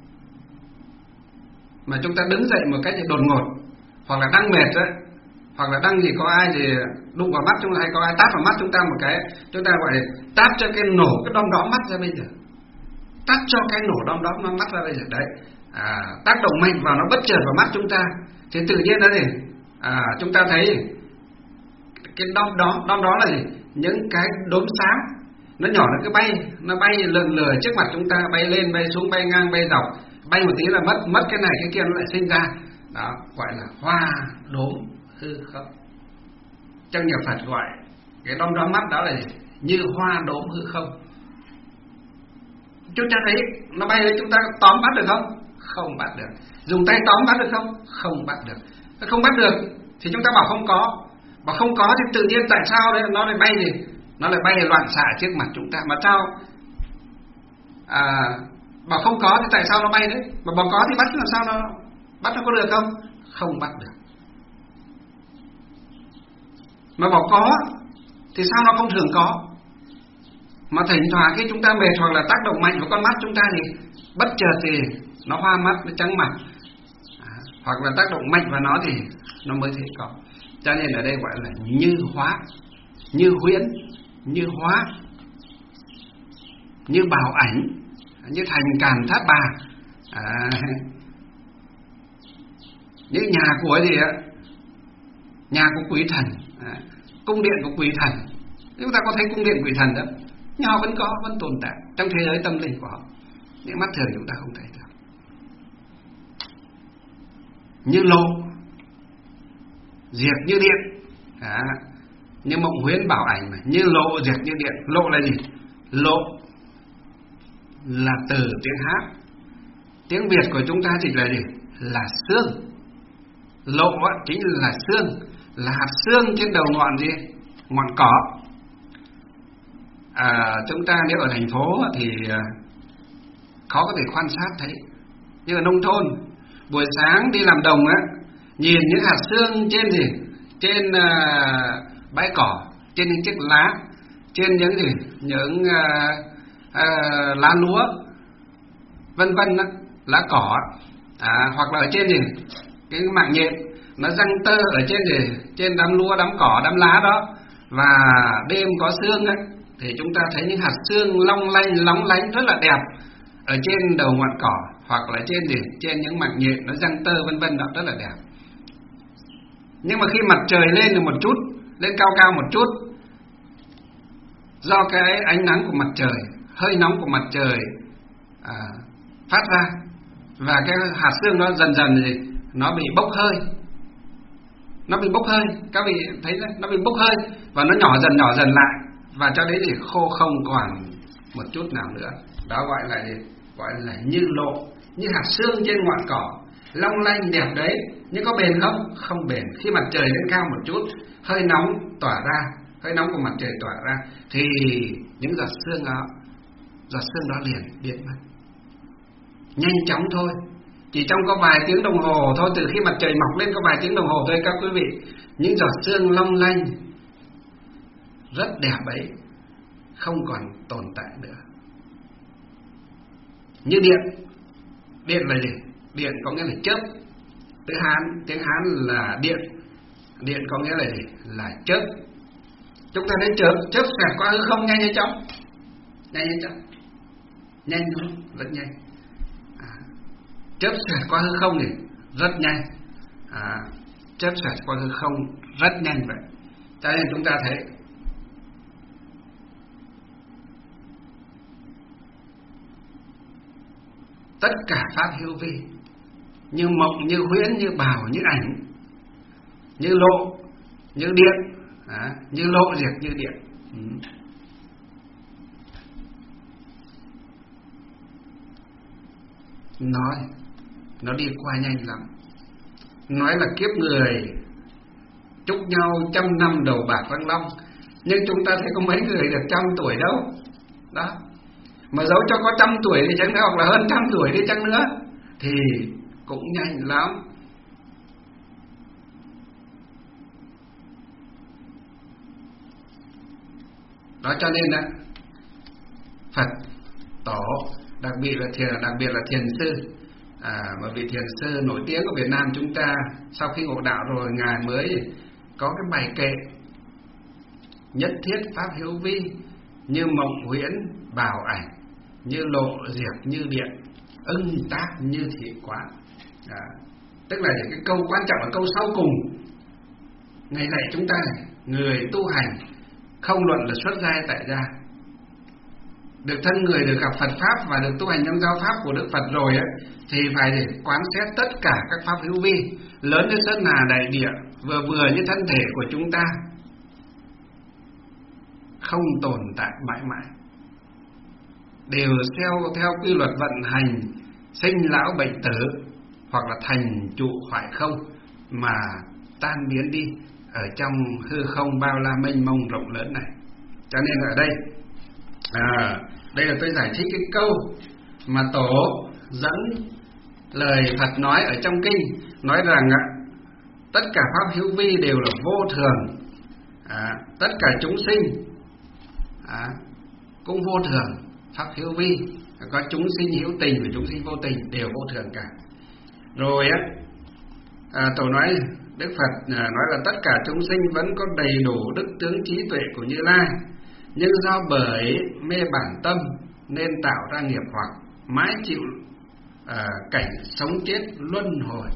mà chúng ta đứng dậy một cách đột ngột, hoặc là đang mệt đấy, hoặc là đang có ai thì đụng vào mắt chúng ta, hay có ai tát vào mắt chúng ta một cái, chúng ta gọi là tát cho cái nổ cái đom đóm mắt ra bây giờ, tát cho cái nổ đom đóm mắt ra bây giờ đấy. Tác động mạnh vào nó bất chợt vào mắt chúng ta, thì tự nhiên đó thì chúng ta thấy cái đom đó là gì? Những cái đốm sáng nó nhỏ, nó cứ bay lượn lờ trước mặt chúng ta, bay lên bay xuống, bay ngang bay dọc, bay một tí là mất cái này cái kia, nó lại sinh ra. Đó gọi là hoa đốm hư không. Trong nhà Phật gọi cái đom mắt đó là gì? Như hoa đốm hư không. Chúng ta thấy nó bay lên, chúng ta tóm bắt được không? Không bắt được. Dùng tay tóm bắt được không? Không bắt được. Không bắt được thì chúng ta bảo không có. Bảo không có thì tự nhiên tại sao đấy nó lại bay gì? Nó lại bay loạn xạ trước mặt chúng ta. Mà sao bảo không có thì tại sao nó bay đấy? Mà bảo có thì bắt làm sao nó bắt, nó có được không? Không bắt được. Mà bảo có thì sao nó không thường có? Mà thỉnh thoảng khi chúng ta mệt hoặc là tác động mạnh vào con mắt chúng ta thì bất chợt thì nó hoa mắt, nó trắng mặt, hoặc là tác động mạnh vào nó thì nó mới thấy có. Cho nên ở đây gọi là như hóa, như huyễn, như hóa, như bảo ảnh, như thành càn thát bà, như nhà của gì ạ? Nhà của quý thần, cung điện của quý thần. Chúng ta có thấy cung điện quỷ thần đó, nhưng họ vẫn có, vẫn tồn tại trong thế giới tâm linh của họ. Những mắt thường chúng ta không thấy được. Như lộ, diệt như điện, như mộng huyễn bảo ảnh mà. Như lộ, diệt như điện. Lộ là gì? Lộ là từ tiếng Hát. Tiếng Việt của chúng ta chỉ là gì? Là xương. Lộ chính là xương, là hạt xương trên đầu ngọn gì? Ngọn cỏ. Chúng ta nếu ở thành phố thì khó có thể quan sát thấy, nhưng ở nông thôn buổi sáng đi làm đồng á, nhìn những hạt xương trên gì? Trên bãi cỏ, trên những chiếc lá, trên những gì? Những lá lúa, vân vân đó, lá cỏ, hoặc là ở trên gì? Cái mạng nhện nó giăng tơ ở trên gì? Trên đám lúa, đám cỏ, đám lá đó, và đêm có sương ấy, thì chúng ta thấy những hạt sương long lanh, lóng lánh rất là đẹp ở trên đầu ngọn cỏ, hoặc là trên gì? Trên những mạng nhện nó giăng tơ vân vân đó, rất là đẹp. Nhưng mà khi mặt trời lên được một chút, lên cao cao một chút, do cái ánh nắng của mặt trời, hơi nóng của mặt trời phát ra, và cái hạt sương đó dần dần gì? Nó bị bốc hơi. Nó bị bốc hơi, các vị thấy đấy, nó bị bốc hơi và nó nhỏ dần lại, và cho đến thì khô không còn một chút nào nữa. Đó gọi là gì? Gọi là như lộ, như hạt sương trên ngọn cỏ, long lanh đẹp đấy, nhưng có bền không? Không bền. Khi mặt trời lên cao một chút, hơi nóng tỏa ra, hơi nóng của mặt trời tỏa ra, thì những giọt sương đó liền biến mất, nhanh chóng thôi. Chỉ trong có vài tiếng đồng hồ thôi, từ khi mặt trời mọc lên có vài tiếng đồng hồ thôi các quý vị, những giọt sương long lanh rất đẹp ấy không còn tồn tại nữa. Như điện. Điện là gì? Điện có nghĩa là chớp. Tiếng Hán là điện. Điện có nghĩa là gì? Là chớp. Chúng ta thấy chớp xẹt qua hư không nhanh hay chóng? Nhanh thôi, rất nhanh. Chớp xẹt qua hư không thì rất nhanh. Chớp xẹt qua hư không rất nhanh vậy. Cho nên chúng ta thấy tất cả pháp hữu vi, như mộng, như huyễn, như bảo, như ảnh, như lộ, như điện, như lộ diệt như điện. Nó đi qua nhanh lắm. Nói là kiếp người chúc nhau 100 năm đầu bạc răng long, nhưng chúng ta thấy có mấy người được 100 tuổi đâu. Đó. Mà dẫu cho có 100 tuổi đi chăng nữa, hoặc là hơn 100 tuổi đi chăng nữa, thì cũng nhanh lắm. Đó, cho nên đó, Phật tổ, đặc biệt là thiền sư, mà vị thiền sư nổi tiếng của Việt Nam chúng ta, sau khi ngộ đạo rồi ngài mới có cái bài kệ: nhất thiết pháp hữu vi, như mộng huyễn bảo ảnh, như lộ diệt như điện, ưng tác như thị quán. Tức là cái câu quan trọng là câu sau cùng. Ngày này chúng ta, người tu hành không luận là xuất gia tại gia, được thân người, được gặp Phật pháp và được tu hành trong giáo pháp của Đức Phật rồi ấy, thì phải để quán xét tất cả các pháp hữu vi, lớn đến sơn hà đại địa, vừa như thân thể của chúng ta, không tồn tại mãi mãi. đều theo quy luật vận hành sinh lão bệnh tử, hoặc là thành trụ hoại không mà tan biến đi ở trong hư không bao la mênh mông rộng lớn này. Cho nên ở đây đây là tôi giải thích cái câu mà Tổ dẫn lời Phật nói ở trong kinh, nói rằng tất cả pháp hữu vi đều là vô thường, tất cả chúng sinh cũng vô thường. Pháp hữu vi có chúng sinh hữu tình và chúng sinh vô tình đều vô thường cả. Rồi Tổ nói, Đức Phật nói là tất cả chúng sinh vẫn có đầy đủ đức tướng trí tuệ của Như Lai, nhưng do bởi mê bản tâm nên tạo ra nghiệp hoặc, mãi chịu cảnh sống chết luân hồi.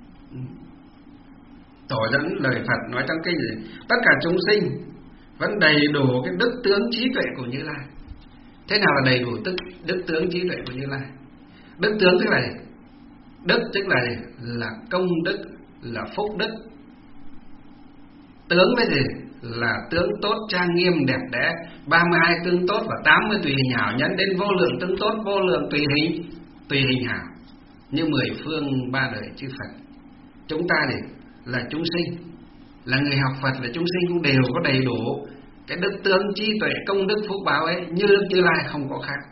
Tổ dẫn lời Phật nói trong kinh gì? Tất cả chúng sinh vẫn đầy đủ cái đức tướng trí tuệ của Như Lai. Thế nào là đầy đủ đức tướng trí tuệ của Như Lai? Đức tướng tức là gì? Đức tức là gì? Là công đức, là phúc đức. Tướng với gì? Là tướng tốt trang nghiêm đẹp đẽ, 32 tướng tốt và 80 tùy hình hảo, nhân đến vô lượng tướng tốt, vô lượng tùy hình hảo, như 10 phương ba đời chư Phật. Chúng ta thì là chúng sinh, là người học Phật, và chúng sinh cũng đều có đầy đủ cái đức tướng trí tuệ công đức phúc báo ấy, như Đức Như Lai không có khác,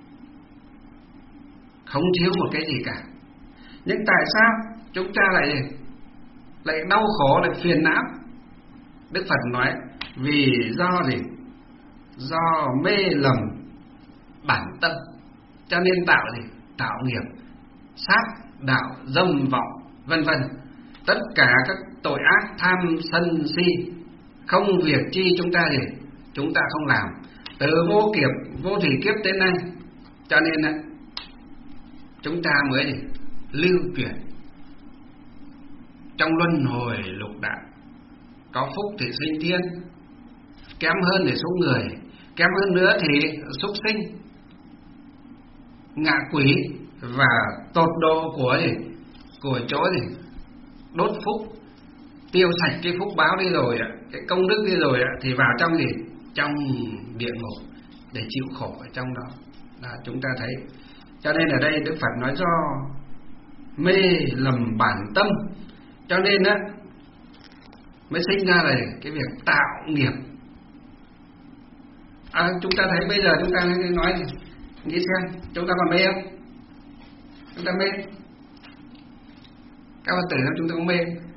không thiếu một cái gì cả. Nhưng tại sao chúng ta lại đau khổ, lại phiền não? Đức Phật nói vì do gì? Do mê lầm bản tâm, cho nên tạo gì? Tạo nghiệp sát đạo dâm vọng vân vân, tất cả các tội ác tham sân si không việc chi chúng ta gì? Chúng ta không làm từ vô thủy kiếp đến nay. Cho nên chúng ta mới lưu chuyển trong luân hồi lục đạo. Có phúc thì sinh thiên, kém hơn thì xuống người, kém hơn nữa thì súc sinh, ngạ quỷ, và tột độ của chỗ đốt phúc, tiêu sạch cái phúc báo đi rồi, cái công đức đi rồi, thì vào trong trong địa ngục để chịu khổ ở trong đó. Chúng ta thấy. Cho nên ở đây Đức Phật nói do mê lầm bản tâm, cho nên mới sinh ra là cái việc tạo nghiệp. Chúng ta thấy bây giờ chúng ta nói gì? Nghĩ xem, chúng ta còn mê không? Chúng ta mê. Các Phật tử xem chúng ta có mê.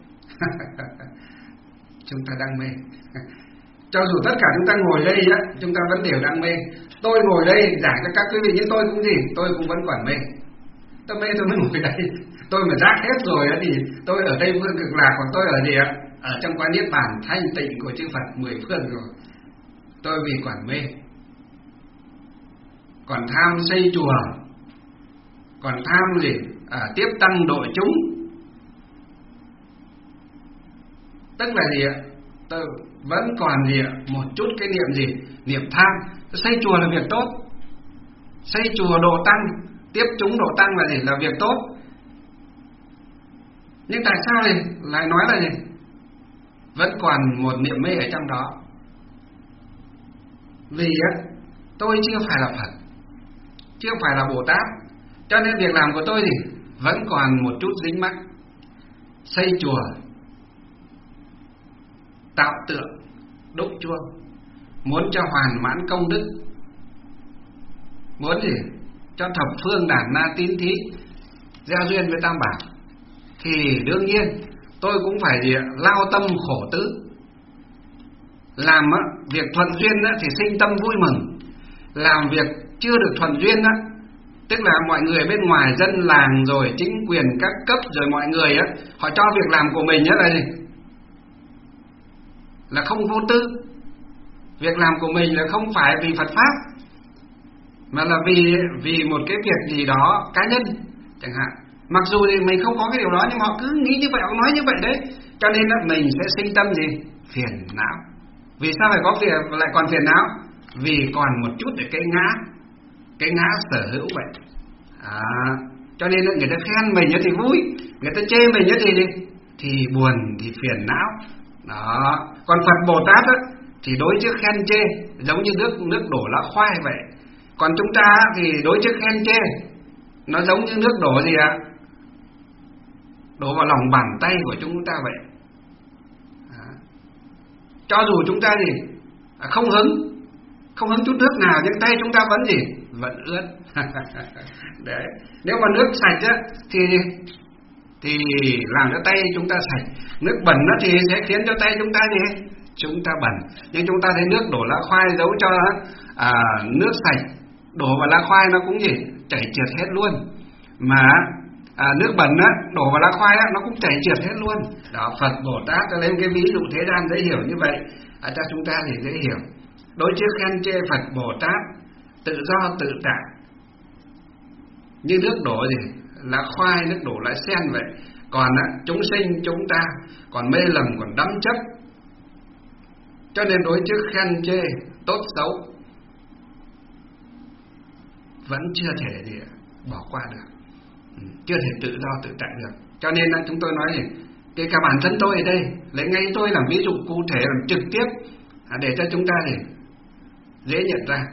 Chúng ta đang mê. Cho dù tất cả chúng ta ngồi đây chúng ta vẫn đều đang mê. Tôi ngồi đây giảng cho các quý vị, nhưng tôi cũng tôi cũng vẫn còn mê. Tôi mê tôi mới ngồi đây. Tôi mà rác hết rồi thì tôi ở Tây Phương Cực Lạc, hoặc tôi ở gì ở trong quán niết bàn thanh tịnh của chư Phật 10 phương rồi. Tôi vì còn mê, còn tham xây chùa, còn tham tiếp tăng độ chúng. Tức là tôi vẫn còn một chút cái niệm niệm tham. Xây chùa là việc tốt, xây chùa độ tăng, tiếp chúng độ tăng là việc tốt. Nhưng tại sao lại nói là vẫn còn một niệm mê ở trong đó? Vì tôi chưa phải là Phật, chưa phải là Bồ Tát, cho nên việc làm của tôi vẫn còn một chút dính mắc. Xây chùa, tạo tượng, đúc chuông, muốn cho hoàn mãn công đức, muốn cho thập phương đản na tín thí gieo duyên với Tam Bảo, thì đương nhiên tôi cũng phải lao tâm khổ tứ. Làm việc thuận duyên thì sinh tâm vui mừng. Làm việc chưa được thuận duyên tức là mọi người bên ngoài, dân làng rồi chính quyền các cấp rồi mọi người họ cho việc làm của mình là không vô tư. Việc làm của mình là không phải vì Phật pháp, mà là vì một cái việc gì đó cá nhân chẳng hạn. Mặc dù thì mình không có cái điều đó, nhưng họ cứ nghĩ như vậy, họ nói như vậy đấy. Cho nên mình sẽ sinh tâm phiền não. Vì sao lại còn phiền não? Vì còn một chút để cái ngã sở hữu vậy. Cho nên người ta khen mình thì vui, người ta chê mình thì buồn, thì phiền não. Đó. Còn Phật Bồ Tát thì đối trước khen chê giống như nước đổ lá khoai vậy. Còn chúng ta thì đối trước khen chê, nó giống như nước đổ gì ạ? Đổ vào lòng bàn tay của chúng ta vậy. Cho dù chúng ta gì không hứng chút nước nào, nhưng tay chúng ta vẫn gì? Vẫn ướt. Đấy. Nếu mà nước sạch á thì làm cho tay chúng ta sạch. Nước bẩn nó thì sẽ khiến cho tay chúng ta gì? Chúng ta bẩn. Nhưng chúng ta thấy nước đổ lá khoai giấu cho nước sạch đổ vào lá khoai nó cũng gì? Chảy trượt hết luôn. Mà nước bẩn á đổ vào lá khoai á nó cũng chảy trượt hết luôn. Đó, Phật Bồ Tát cho lên cái ví dụ thế gian dễ hiểu như vậy, cho chúng ta thì dễ hiểu. Đối trước khen chê Phật Bồ Tát tự do tự tại, như nước đổ gì? Lá khoai, nước đổ lá sen vậy. Còn chúng sinh chúng ta còn mê lầm, còn đắm chấp. Cho nên đối trước khen chê tốt xấu vẫn chưa thể gì bỏ qua được, chưa thể tự do tự tại được. Cho nên chúng tôi nói gì? Kể cả bản thân tôi ở đây, lấy ngay tôi làm ví dụ cụ thể, làm trực tiếp để cho chúng ta thì dễ nhận ra.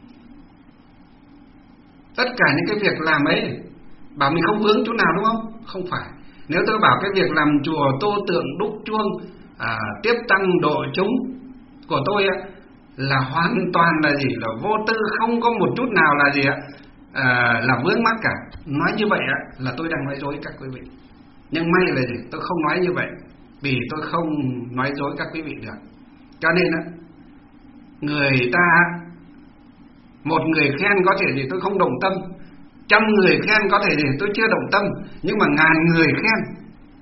Tất cả những cái việc làm ấy, bảo mình không vướng chỗ nào đúng không? Không phải. Nếu tôi bảo cái việc làm chùa, tô tượng, đúc chuông, tiếp tăng độ chúng của tôi là hoàn toàn là gì? Là vô tư, không có một chút nào là gì là vướng mắc cả. Nói như vậy là tôi đang nói dối các quý vị. Nhưng may là gì? Tôi không nói như vậy, vì tôi không nói dối các quý vị được. Cho nên người ta, một người khen có thể gì tôi không động tâm, 100 người khen có thể gì tôi chưa động tâm, nhưng mà 1000 người khen,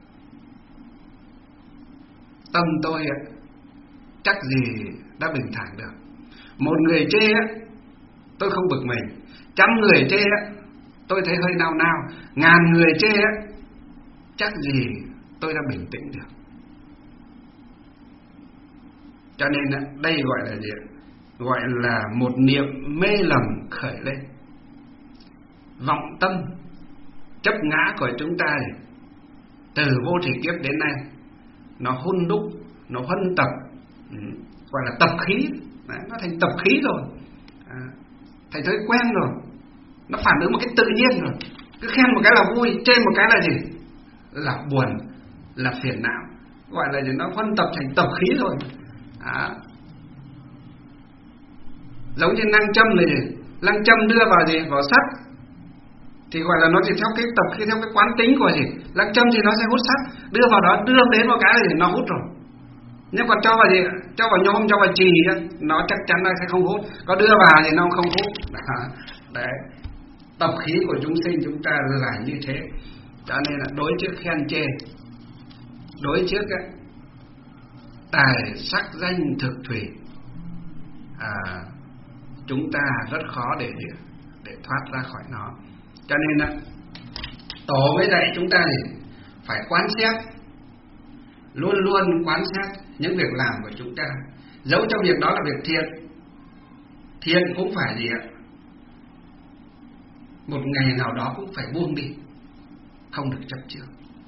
tâm tôi chắc gì đã bình thản được. Một người chê tôi không bực mình, 100 người chê tôi thấy hơi nao nao, 1000 người chê chắc gì tôi đã bình tĩnh được. Cho nên đây gọi là gì? Gọi là một niệm mê lầm khởi lên. Vọng tâm chấp ngã của chúng ta từ vô thủy kiếp đến nay nó hun đúc, nó huân tập, gọi là tập khí. Đấy, nó thành tập khí rồi, thành thói quen rồi, nó phản ứng một cái tự nhiên rồi. Cứ khen một cái là vui, chê một cái là gì? Là buồn, là phiền não. Gọi là gì? Nó huân tập thành tập khí rồi. Giống như nam châm này gì? Nam châm đưa vào gì? Vào sắt thì gọi là nó chỉ theo cái tập khí, theo cái quán tính của gì? Nam châm thì nó sẽ hút sắt, đưa vào đó, đưa đến một cái là gì? Nó hút rồi. Nhưng còn cho vào gì? Cho vào nhôm, cho vào chì nó chắc chắn là sẽ không hút. Có đưa vào thì nó không hút. Đấy. Tập khí của chúng sinh chúng ta là như thế. Cho nên là đối trước khen chê, đối trước tài sắc danh thực thủy, chúng ta rất khó để thoát ra khỏi nó. Cho nên tổ mới dạy chúng ta thì phải quán xét, luôn luôn quán xét những việc làm của chúng ta, dẫu cho việc đó là việc thiện. Thiện cũng phải gì ạ? Một ngày nào đó cũng phải buông đi, không được chấp trước,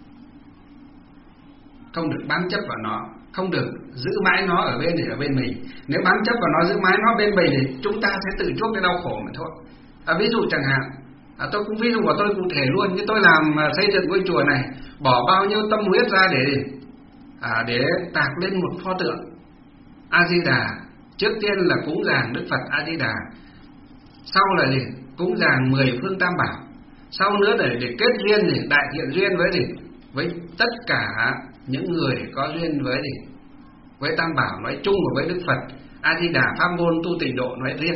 không được bám chấp vào nó, không được giữ mãi nó ở bên mình. Nếu bám chấp vào nó, giữ mãi nó bên mình thì chúng ta sẽ tự chuốc cái đau khổ mà thôi. Ví dụ chẳng hạn, tôi cũng ví dụ của tôi cụ thể luôn. Như tôi làm xây dựng ngôi chùa này, bỏ bao nhiêu tâm huyết ra để tạc lên một pho tượng A Di Đà. Trước tiên là cúng dường Đức Phật A Di Đà, sau là gì? Cúng dường 10 phương Tam Bảo, sau nữa để kết duyên đại thiện duyên với tất cả những người có duyên với Tam Bảo nói chung và với Đức Phật A Di Đà pháp môn tu tịnh độ nói riêng.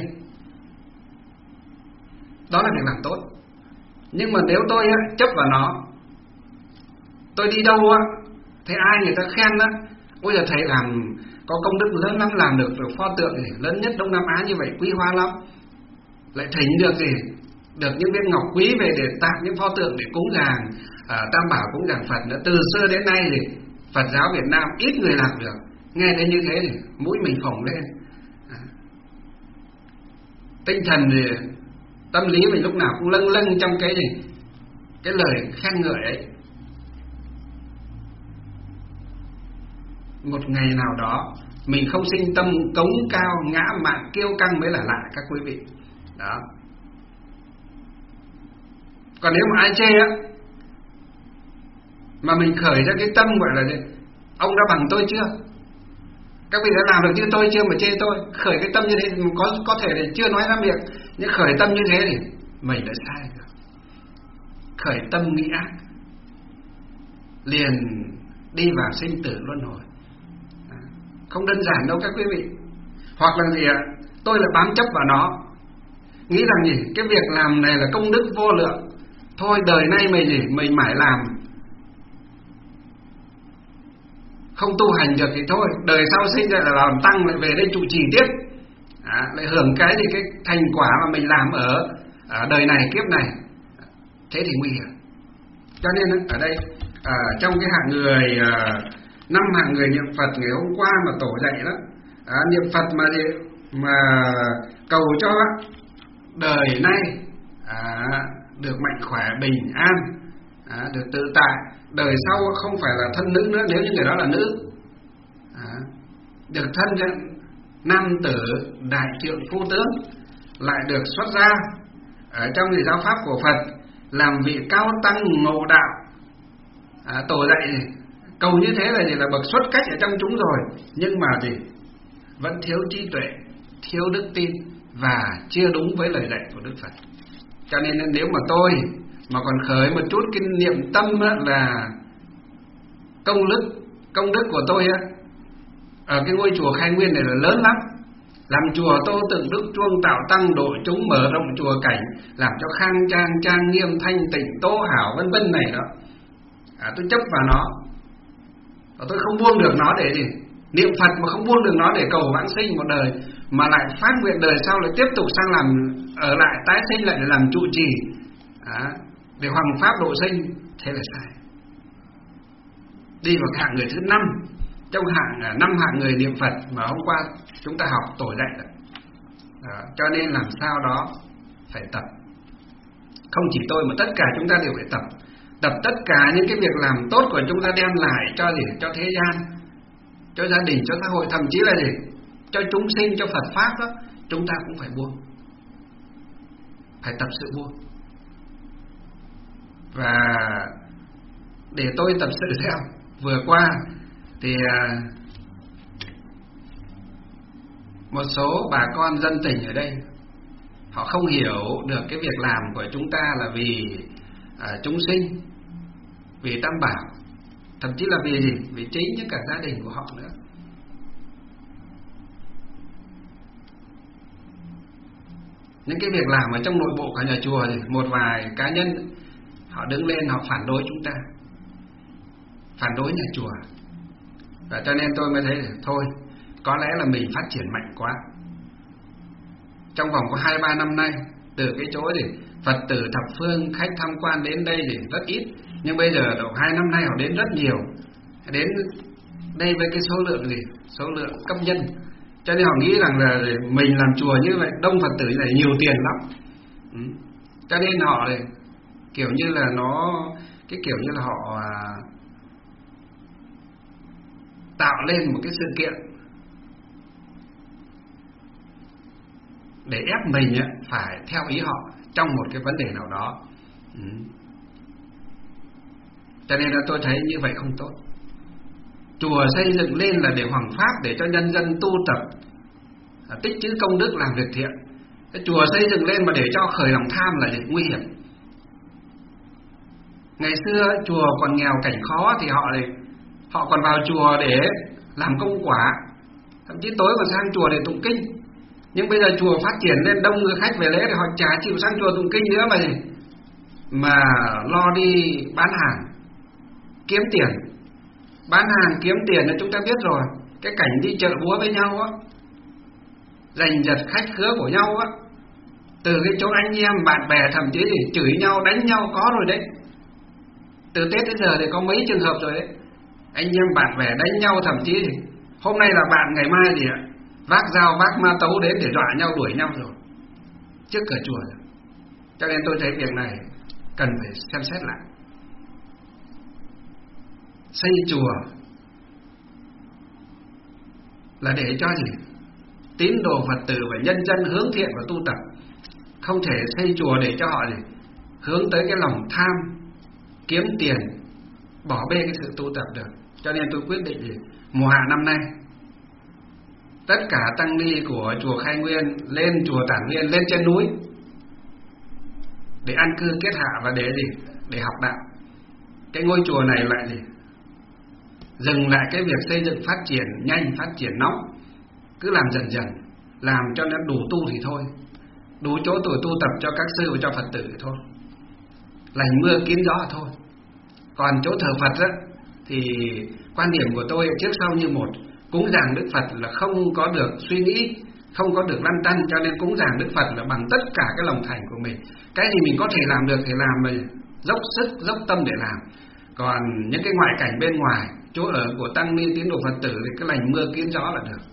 Đó là việc làm tốt. Nhưng mà nếu tôi chấp vào nó, tôi đi đâu thấy ai người ta khen ôi giờ thầy làm có công đức lớn lắm, làm được pho tượng lớn nhất Đông Nam Á như vậy, quý hóa lắm, lại thỉnh được được những viên ngọc quý về để tạc những pho tượng để cúng dường Tam Bảo, cúng dường Phật nữa. Từ xưa đến nay Phật giáo Việt Nam ít người làm được. Nghe đến như thế thì mũi mình phồng lên, tinh thần tâm lý mình lúc nào cũng lâng lâng trong cái lời khen ngợi ấy. Một ngày nào đó mình không sinh tâm cống cao, ngã mạn, kiêu căng mới là lạ các quý vị. Đó. Còn nếu mà ai chê á, mà mình khởi ra cái tâm gọi là ông đã bằng tôi chưa, các vị đã làm được như tôi chưa mà chê tôi, khởi cái tâm như thế có thể là chưa nói ra miệng, nhưng khởi tâm như thế thì mình đã sai rồi. Khởi tâm nghĩ ác liền đi vào sinh tử luân hồi, không đơn giản đâu các quý vị. Hoặc là gì ạ, tôi là bám chấp vào nó, nghĩ rằng gì cái việc làm này là công đức vô lượng, thôi đời nay mình mãi làm, không tu hành được thì thôi, đời sau sinh ra là làm tăng, lại về đây trụ trì tiếp, lại hưởng cái thành quả mà mình làm ở đời này kiếp này, thế thì nguy hiểm. Cho nên ở đây trong cái hạng người 5 hạng người niệm Phật ngày hôm qua mà tổ dạy đó, niệm Phật mà cầu cho đời nay được mạnh khỏe bình an, được tự tại, đời sau không phải là thân nữ nữa nếu như người đó là nữ, được thân nam tử đại trượng phu tướng, lại được xuất gia ở trong giáo pháp của Phật làm vị cao tăng ngộ đạo. Tổ dạy cầu như thế là bậc xuất cách ở trong chúng rồi, nhưng mà vẫn thiếu trí tuệ, thiếu đức tin và chưa đúng với lời dạy của Đức Phật. Cho nên nếu mà tôi mà còn khởi một chút kinh niệm tâm là công đức của tôi ở cái ngôi chùa Khai Nguyên này là lớn lắm, làm chùa tô tượng đức chuông tạo tăng độ chúng, mở rộng chùa cảnh, làm cho khang trang trang nghiêm thanh tịnh tố hảo vân vân này đó, tôi chấp vào nó và tôi không buông được nó để niệm Phật mà không buông được nó để cầu vãng sinh một đời, mà lại phát nguyện đời sau lại tiếp tục sang làm, ở lại tái sinh lại để làm trụ trì để hoằng pháp độ sinh, thế là sai. Đi vào cái hạng người thứ 5 trong hạng 5 hạng người niệm Phật mà hôm qua chúng ta học tổ dạy đó. Cho nên làm sao đó phải tập, không chỉ tôi mà tất cả chúng ta đều phải tập tất cả những cái việc làm tốt của chúng ta đem lại cho thế gian, cho gia đình, cho xã hội, thậm chí là cho chúng sinh, cho Phật pháp đó, chúng ta cũng phải buông, phải tập sự buông. Và để tôi tập sự theo, vừa qua thì một số bà con dân tình ở đây họ không hiểu được cái việc làm của chúng ta là vì chúng sinh, vì Tam Bảo, thậm chí là vì vì chính với cả gia đình của họ nữa. Những cái việc làm ở trong nội bộ cả nhà chùa thì một vài cá nhân họ đứng lên họ phản đối chúng ta, phản đối nhà chùa, và cho nên tôi mới thấy thôi, có lẽ là mình phát triển mạnh quá. Trong vòng có 2-3 năm nay, từ cái chỗ Phật tử thập phương khách tham quan đến đây thì rất ít, nhưng bây giờ độ 2 năm nay họ đến rất nhiều, đến đây với cái số lượng cấp nhân, cho nên họ nghĩ rằng là mình làm chùa như vậy, đông Phật tử như này nhiều tiền lắm, cho nên họ kiểu như là họ tạo lên một cái sự kiện để ép mình phải theo ý họ trong một cái vấn đề nào đó. Cho nên là tôi thấy như vậy không tốt. Chùa xây dựng lên là để hoằng pháp, để cho nhân dân tu tập, tích trữ công đức, làm việc thiện. Cái chùa xây dựng lên mà để cho khởi lòng tham là nguy hiểm. Ngày xưa chùa còn nghèo cảnh khó thì họ còn vào chùa để làm công quả, thậm chí tối còn sang chùa để tụng kinh. Nhưng bây giờ chùa phát triển lên, đông người khách về lễ thì họ chả chịu sang chùa tụng kinh nữa mà lo đi bán hàng kiếm tiền. Bán hàng kiếm tiền là chúng ta biết rồi, cái cảnh đi chợ búa với nhau giành giật khách khứa của nhau từ cái chỗ anh em bạn bè, thậm chí chửi nhau đánh nhau có rồi đấy. Từ Tết đến giờ thì có mấy trường hợp rồi đấy, anh em bạn bè đánh nhau, thậm chí hôm nay là bạn, ngày mai vác dao vác ma tấu đến để dọa nhau, đuổi nhau rồi trước cửa chùa. Cho nên tôi thấy việc này cần phải xem xét lại. Xây chùa là để cho tín đồ Phật tử và nhân dân hướng thiện và tu tập, không thể xây chùa để cho họ hướng tới cái lòng tham kiếm tiền, bỏ bê cái sự tu tập được. Cho nên tôi quyết định mùa hạ năm nay tất cả tăng ni của chùa Khai Nguyên lên chùa Tản Viên, lên trên núi để an cư kết hạ và để học đạo. Cái ngôi chùa này lại dừng lại cái việc xây dựng phát triển nhanh, phát triển nóng, cứ làm dần dần, làm cho nó đủ tu thì thôi, đủ chỗ tuổi tu tập cho các sư và cho Phật tử thì thôi, lành mưa kín gió thôi. Còn chỗ thờ Phật á, thì quan điểm của tôi trước sau như một, cúng dường Đức Phật là không có được suy nghĩ, không có được lăn tăn, cho nên cúng dường Đức Phật là bằng tất cả cái lòng thành của mình. Cái gì mình có thể làm được thì làm, mà dốc sức, dốc tâm để làm. Còn những cái ngoại cảnh bên ngoài, chỗ ở của tăng ni tín đồ Phật tử thì cái lành mưa kín gió là được,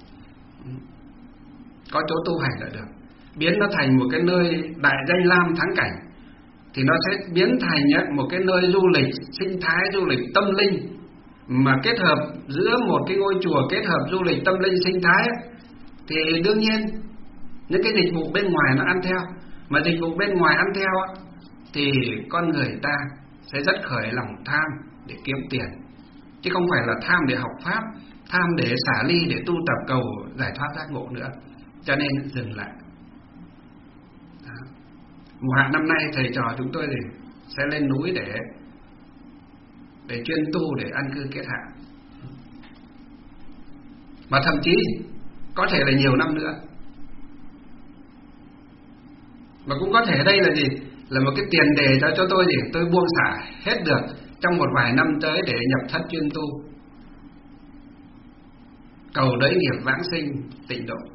có chỗ tu hành là được. Biến nó thành một cái nơi đại danh lam thắng cảnh thì nó sẽ biến thành một cái nơi du lịch sinh thái, du lịch tâm linh, mà kết hợp giữa một cái ngôi chùa kết hợp du lịch tâm linh sinh thái ấy, thì đương nhiên những cái dịch vụ bên ngoài nó ăn theo. Mà dịch vụ bên ngoài ăn theo ấy, thì con người ta sẽ rất khởi lòng tham để kiếm tiền, chứ không phải là tham để học pháp, tham để xả ly, để tu tập cầu giải thoát giác ngộ nữa. Cho nên dừng lại. Mùa hạ năm nay thầy trò chúng tôi sẽ lên núi để chuyên tu, để an cư kết hạ, mà thậm chí có thể là nhiều năm nữa. Và cũng có thể đây là một cái tiền đề cho tôi tôi buông xả hết được trong một vài năm tới để nhập thất chuyên tu, cầu đới nghiệp vãng sinh tịnh độ.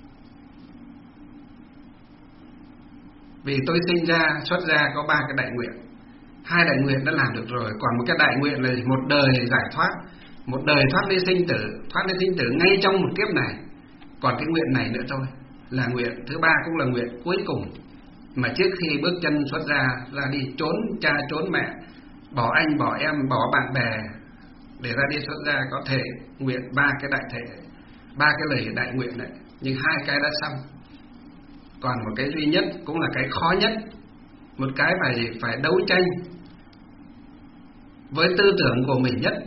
Vì tôi sinh ra, xuất ra có 3 cái đại nguyện. 2 đại nguyện đã làm được rồi, còn một cái đại nguyện là một đời giải thoát, một đời thoát ly sinh tử ngay trong một kiếp này. Còn cái nguyện này nữa thôi, là nguyện thứ 3, cũng là nguyện cuối cùng, mà trước khi bước chân xuất ra đi trốn cha trốn mẹ, bỏ anh bỏ em, bỏ bạn bè để ra đi xuất ra, có thể nguyện 3 cái đại thể, 3 cái lời đại nguyện này, nhưng 2 cái đã xong. Còn một cái duy nhất, cũng là cái khó nhất, một cái phải đấu tranh với tư tưởng của mình nhất,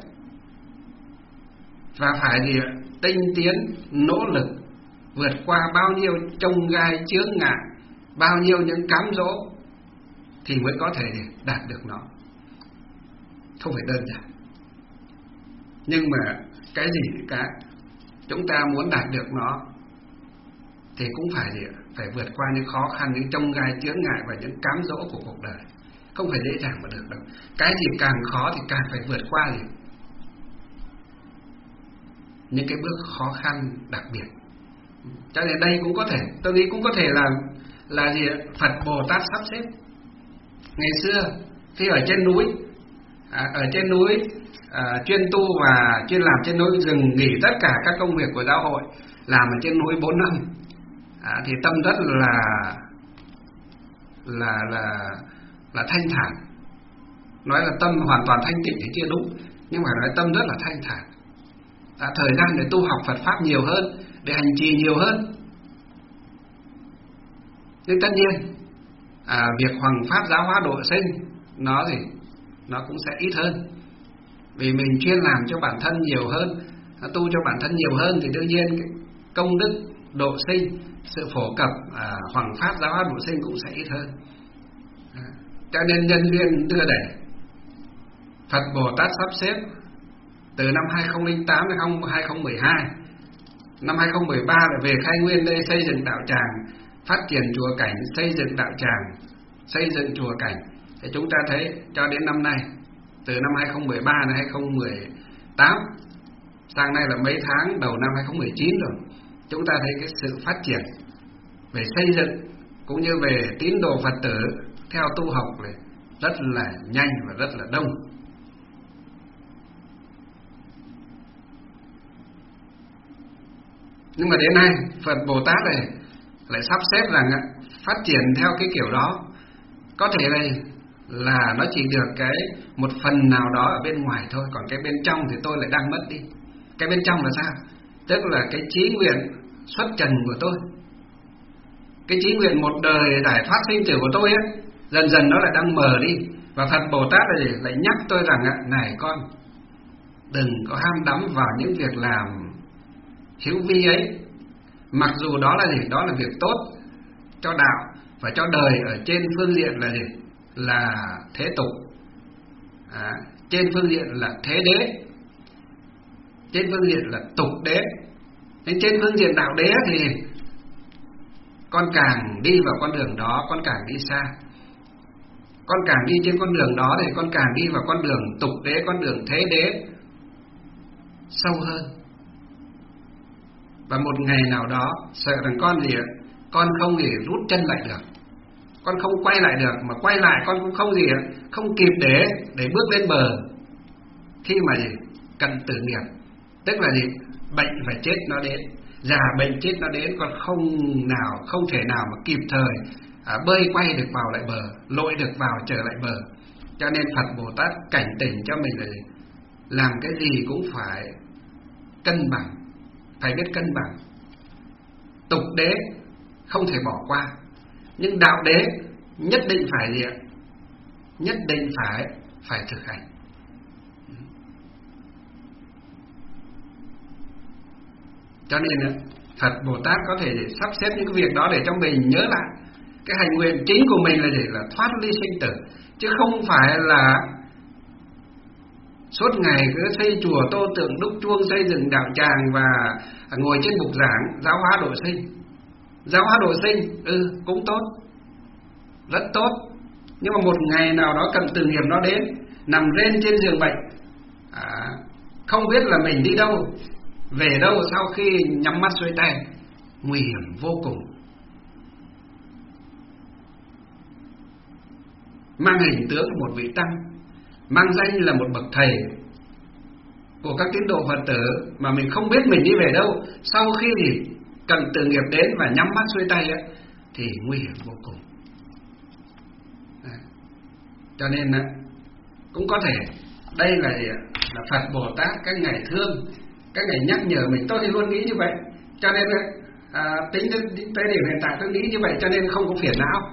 và phải tinh tiến nỗ lực vượt qua bao nhiêu chông gai chướng ngại, bao nhiêu những cám dỗ thì mới có thể đạt được nó. Không phải đơn giản. Nhưng mà cái gì cả chúng ta muốn đạt được nó thì cũng phải vượt qua những khó khăn, những chông gai chướng ngại và những cám dỗ của cuộc đời. Không phải dễ dàng mà được đâu. Cái gì càng khó thì càng phải vượt qua những cái bước khó khăn đặc biệt. Cho nên đây cũng có thể, tôi nghĩ cũng có thể là Phật Bồ Tát sắp xếp. Ngày xưa khi ở trên núi chuyên tu và chuyên làm trên núi, dừng nghỉ tất cả các công việc của giáo hội, làm ở trên núi 4 năm, thì tâm rất là thanh thản. Nói là tâm hoàn toàn thanh tịnh thì chưa đúng, nhưng mà nói tâm rất là thanh thản. Thời gian để tu học Phật pháp nhiều hơn, để hành trì nhiều hơn. Nhưng tất nhiên việc hoằng pháp giáo hóa độ sinh nó cũng sẽ ít hơn, vì mình chuyên làm cho bản thân nhiều hơn, tu cho bản thân nhiều hơn, thì đương nhiên cái công đức độ sinh, sự phổ cập hoằng pháp giáo hóa độ sinh cũng sẽ ít hơn. Cho nên nhân duyên đưa đẩy, Phật Bồ Tát sắp xếp từ năm 2008 đến 2012. Năm 2013 là về Khai Nguyên đây xây dựng đạo tràng, phát triển chùa cảnh, xây dựng đạo tràng, xây dựng chùa cảnh. Thì chúng ta thấy cho đến năm nay, từ năm 2013 đến 2018 sang nay là mấy tháng đầu năm 2019 rồi, chúng ta thấy cái sự phát triển về xây dựng cũng như về tín đồ Phật tử theo tu học này rất là nhanh và rất là đông. Nhưng mà đến nay Phật Bồ Tát này lại sắp xếp rằng phát triển theo cái kiểu đó. Có thể đây là nó chỉ được cái một phần nào đó ở bên ngoài thôi, còn cái bên trong thì tôi lại đang mất đi. Cái bên trong là sao? Tức là cái chí nguyện xuất trần của tôi, cái chí nguyện một đời giải thoát sinh tử của tôi ấy, dần dần nó lại đang mờ đi. Và Phật Bồ Tát lại nhắc tôi rằng này con, đừng có ham đắm vào những việc làm hữu vi ấy. Mặc dù đó là gì? Đó là việc tốt cho đạo và cho đời ở trên phương diện là gì? Là thế tục, trên phương diện là thế đế, trên phương diện là tục đế. Nên trên phương diện đạo đế thì con càng đi vào con đường đó, con càng đi xa. Con càng đi trên con đường đó thì con càng đi vào con đường tục đế, con đường thế đế sâu hơn. Và một ngày nào đó sợ rằng con gì ạ? Con không gì rút chân lại được, con không quay lại được, mà quay lại con cũng không gì ạ? Không kịp để bước lên bờ. Khi mà gì? Cận tử nghiệp, tức là gì? Bệnh và chết nó đến, già bệnh chết nó đến, con không thể nào mà kịp thời bơi quay được vào lại bờ, lội được vào trở lại bờ. Cho nên Phật Bồ Tát cảnh tỉnh cho mình là gì? Làm cái gì cũng phải cân bằng, phải biết cân bằng. Tục đế không thể bỏ qua, nhưng đạo đế nhất định phải gì ạ? Nhất định phải thực hành. Cho nên Phật Bồ Tát có thể sắp xếp những cái việc đó để cho mình nhớ lại cái hành nguyện chính của mình là gì? Là thoát ly sinh tử, chứ không phải là suốt ngày cứ xây chùa, tô tượng, đúc chuông, xây dựng đạo tràng và ngồi trên bục giảng giáo hóa độ sinh. Giáo hóa độ sinh cũng tốt, rất tốt. Nhưng mà một ngày nào đó cận tử nghiệp nó đến, nằm rên trên giường bệnh, không biết là mình đi đâu về đâu sau khi nhắm mắt xuôi tay, nguy hiểm vô cùng. Mang hình tướng một vị tăng, mang danh là một bậc thầy của các tín đồ Phật tử, mà mình không biết mình đi về đâu sau khi thì cận tử nghiệp đến và nhắm mắt xuôi tay ấy, thì nguy hiểm vô cùng. Cho nên cũng có thể đây là Phật Bồ Tát các ngài thương, các ngài nhắc nhở mình. Tôi thì luôn nghĩ như vậy, cho nên tính tới điểm hiện tại tôi nghĩ như vậy, cho nên không có phiền não.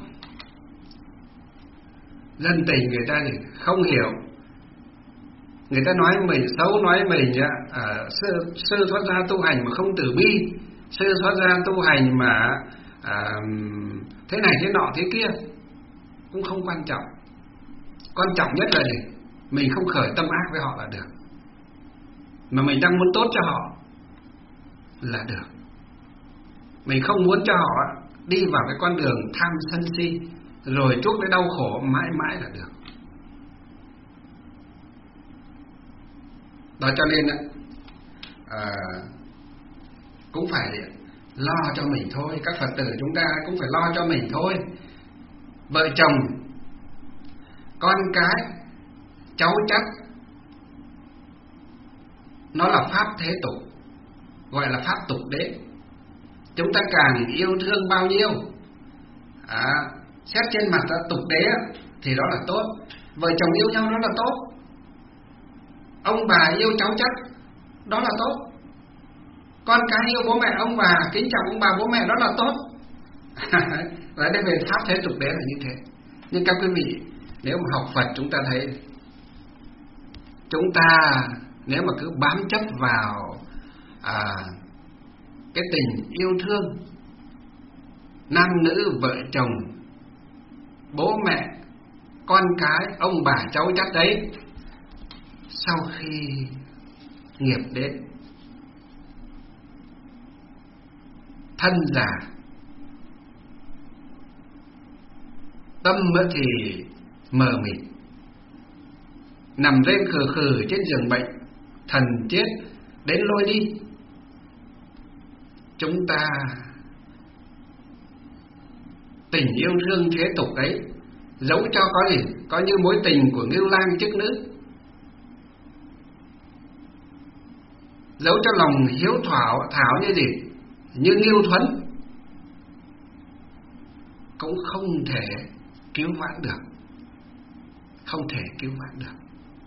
Dân tình người ta thì không hiểu, người ta nói mình xấu, nói mình sư xuất gia tu hành mà không từ bi, sư xuất gia tu hành mà thế này thế nọ thế kia, cũng không quan trọng. Quan trọng nhất là gì? Mình không khởi tâm ác với họ là được, mà mình đang muốn tốt cho họ là được. Mình không muốn cho họ đi vào cái con đường tham sân si rồi chuốc cái đau khổ mãi mãi là được. Đó, cho nên cũng phải lo cho mình thôi. Các Phật tử chúng ta cũng phải lo cho mình thôi. Vợ chồng, con cái, cháu chắc, nó là pháp thế tục, gọi là pháp tục đế. Chúng ta càng yêu thương bao nhiêu, xét trên mặt là tục đế thì đó là tốt. Vợ chồng yêu nhau đó là tốt. Ông bà yêu cháu chắc, đó là tốt. Con cái yêu bố mẹ ông bà, kính trọng ông bà bố mẹ, đó là tốt. Lại đây về pháp thế tục đế là như thế. Nhưng các quý vị, nếu mà học Phật chúng ta thấy, chúng ta nếu mà cứ bám chấp vào cái tình yêu thương nam nữ, vợ chồng, bố mẹ, con cái, ông bà cháu chắc đấy, sau khi nghiệp đến, thân già, tâm thì mờ mịt, nằm rên khừ khừ trên giường bệnh, thần chết đến lôi đi. Chúng ta tình yêu thương thế tục ấy giấu cho có gì? Có như mối tình của ngưu lang chức nữ, giấu cho lòng hiếu thảo như gì? Như Ngưu Thuấn, cũng không thể cứu vãn được, không thể cứu vãn được.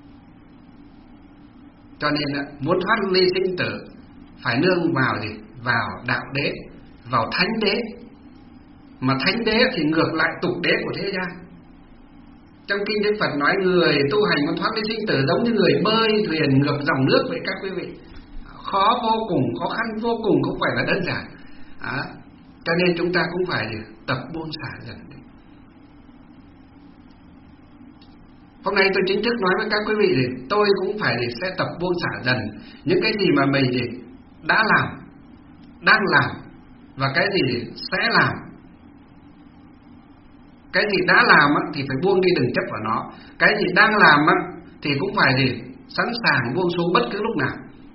Cho nên muốn thoát ly sinh tử phải nương vào gì? Vào đạo đế, vào thánh đế. Mà thánh đế thì ngược lại tục đế của thế gian. Trong kinh Đức Phật nói người tu hành muốn thoát ly sinh tử giống như người bơi thuyền ngược dòng nước vậy các quý vị. Khó vô cùng, khó khăn vô cùng, không phải là đơn giản. Cho nên chúng ta cũng phải tập buông xả dần. Hôm nay tôi chính thức nói với các quý vị thì tôi cũng phải sẽ tập buông xả dần những cái gì mà mình đã làm, đang làm và cái gì sẽ làm. Cái gì đã làm thì phải buông đi, đừng chấp vào nó. Cái gì đang làm thì cũng phải sẵn sàng buông xuống bất cứ lúc nào.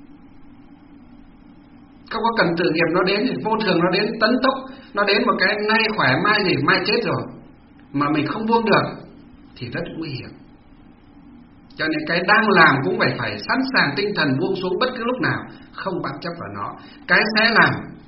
Không có cần tự nghiệp nó đến, vô thường nó đến tấn tốc, nó đến một cái nay khỏe mai chết rồi mà mình không buông được thì rất nguy hiểm. Cho nên cái đang làm cũng phải sẵn sàng tinh thần buông xuống bất cứ lúc nào, không bám chấp vào nó. Cái sẽ làm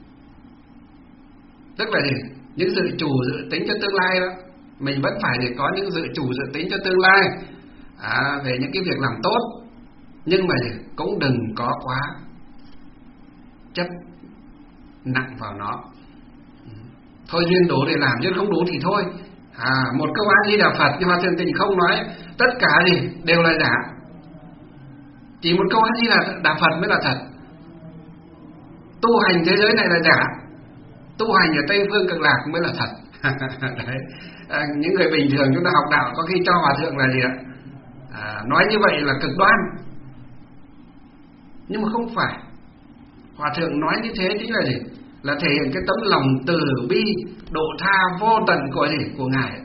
tức là những dự chủ dự tính cho tương lai đó, mình vẫn phải có những dự chủ dự tính cho tương lai về những cái việc làm tốt, nhưng mà cũng đừng có quá chấp nặng vào nó. Thôi duyên đủ để làm, duyên không đủ thì thôi. Một câu A Di Đà Phật nhưng mà Thiền Tịnh không nói tất cả đều là giả. Chỉ một câu A Di Đà Phật mới là thật. Tu hành thế giới này là giả, tu hành ở Tây Phương Cực Lạc mới là thật. Đấy. Những người bình thường chúng ta học đạo có khi cho hòa thượng là gì ạ? Nói như vậy là cực đoan, nhưng mà không phải. Hòa thượng nói như thế chính là gì? Là thể hiện cái tấm lòng từ bi độ tha vô tận của Ngài.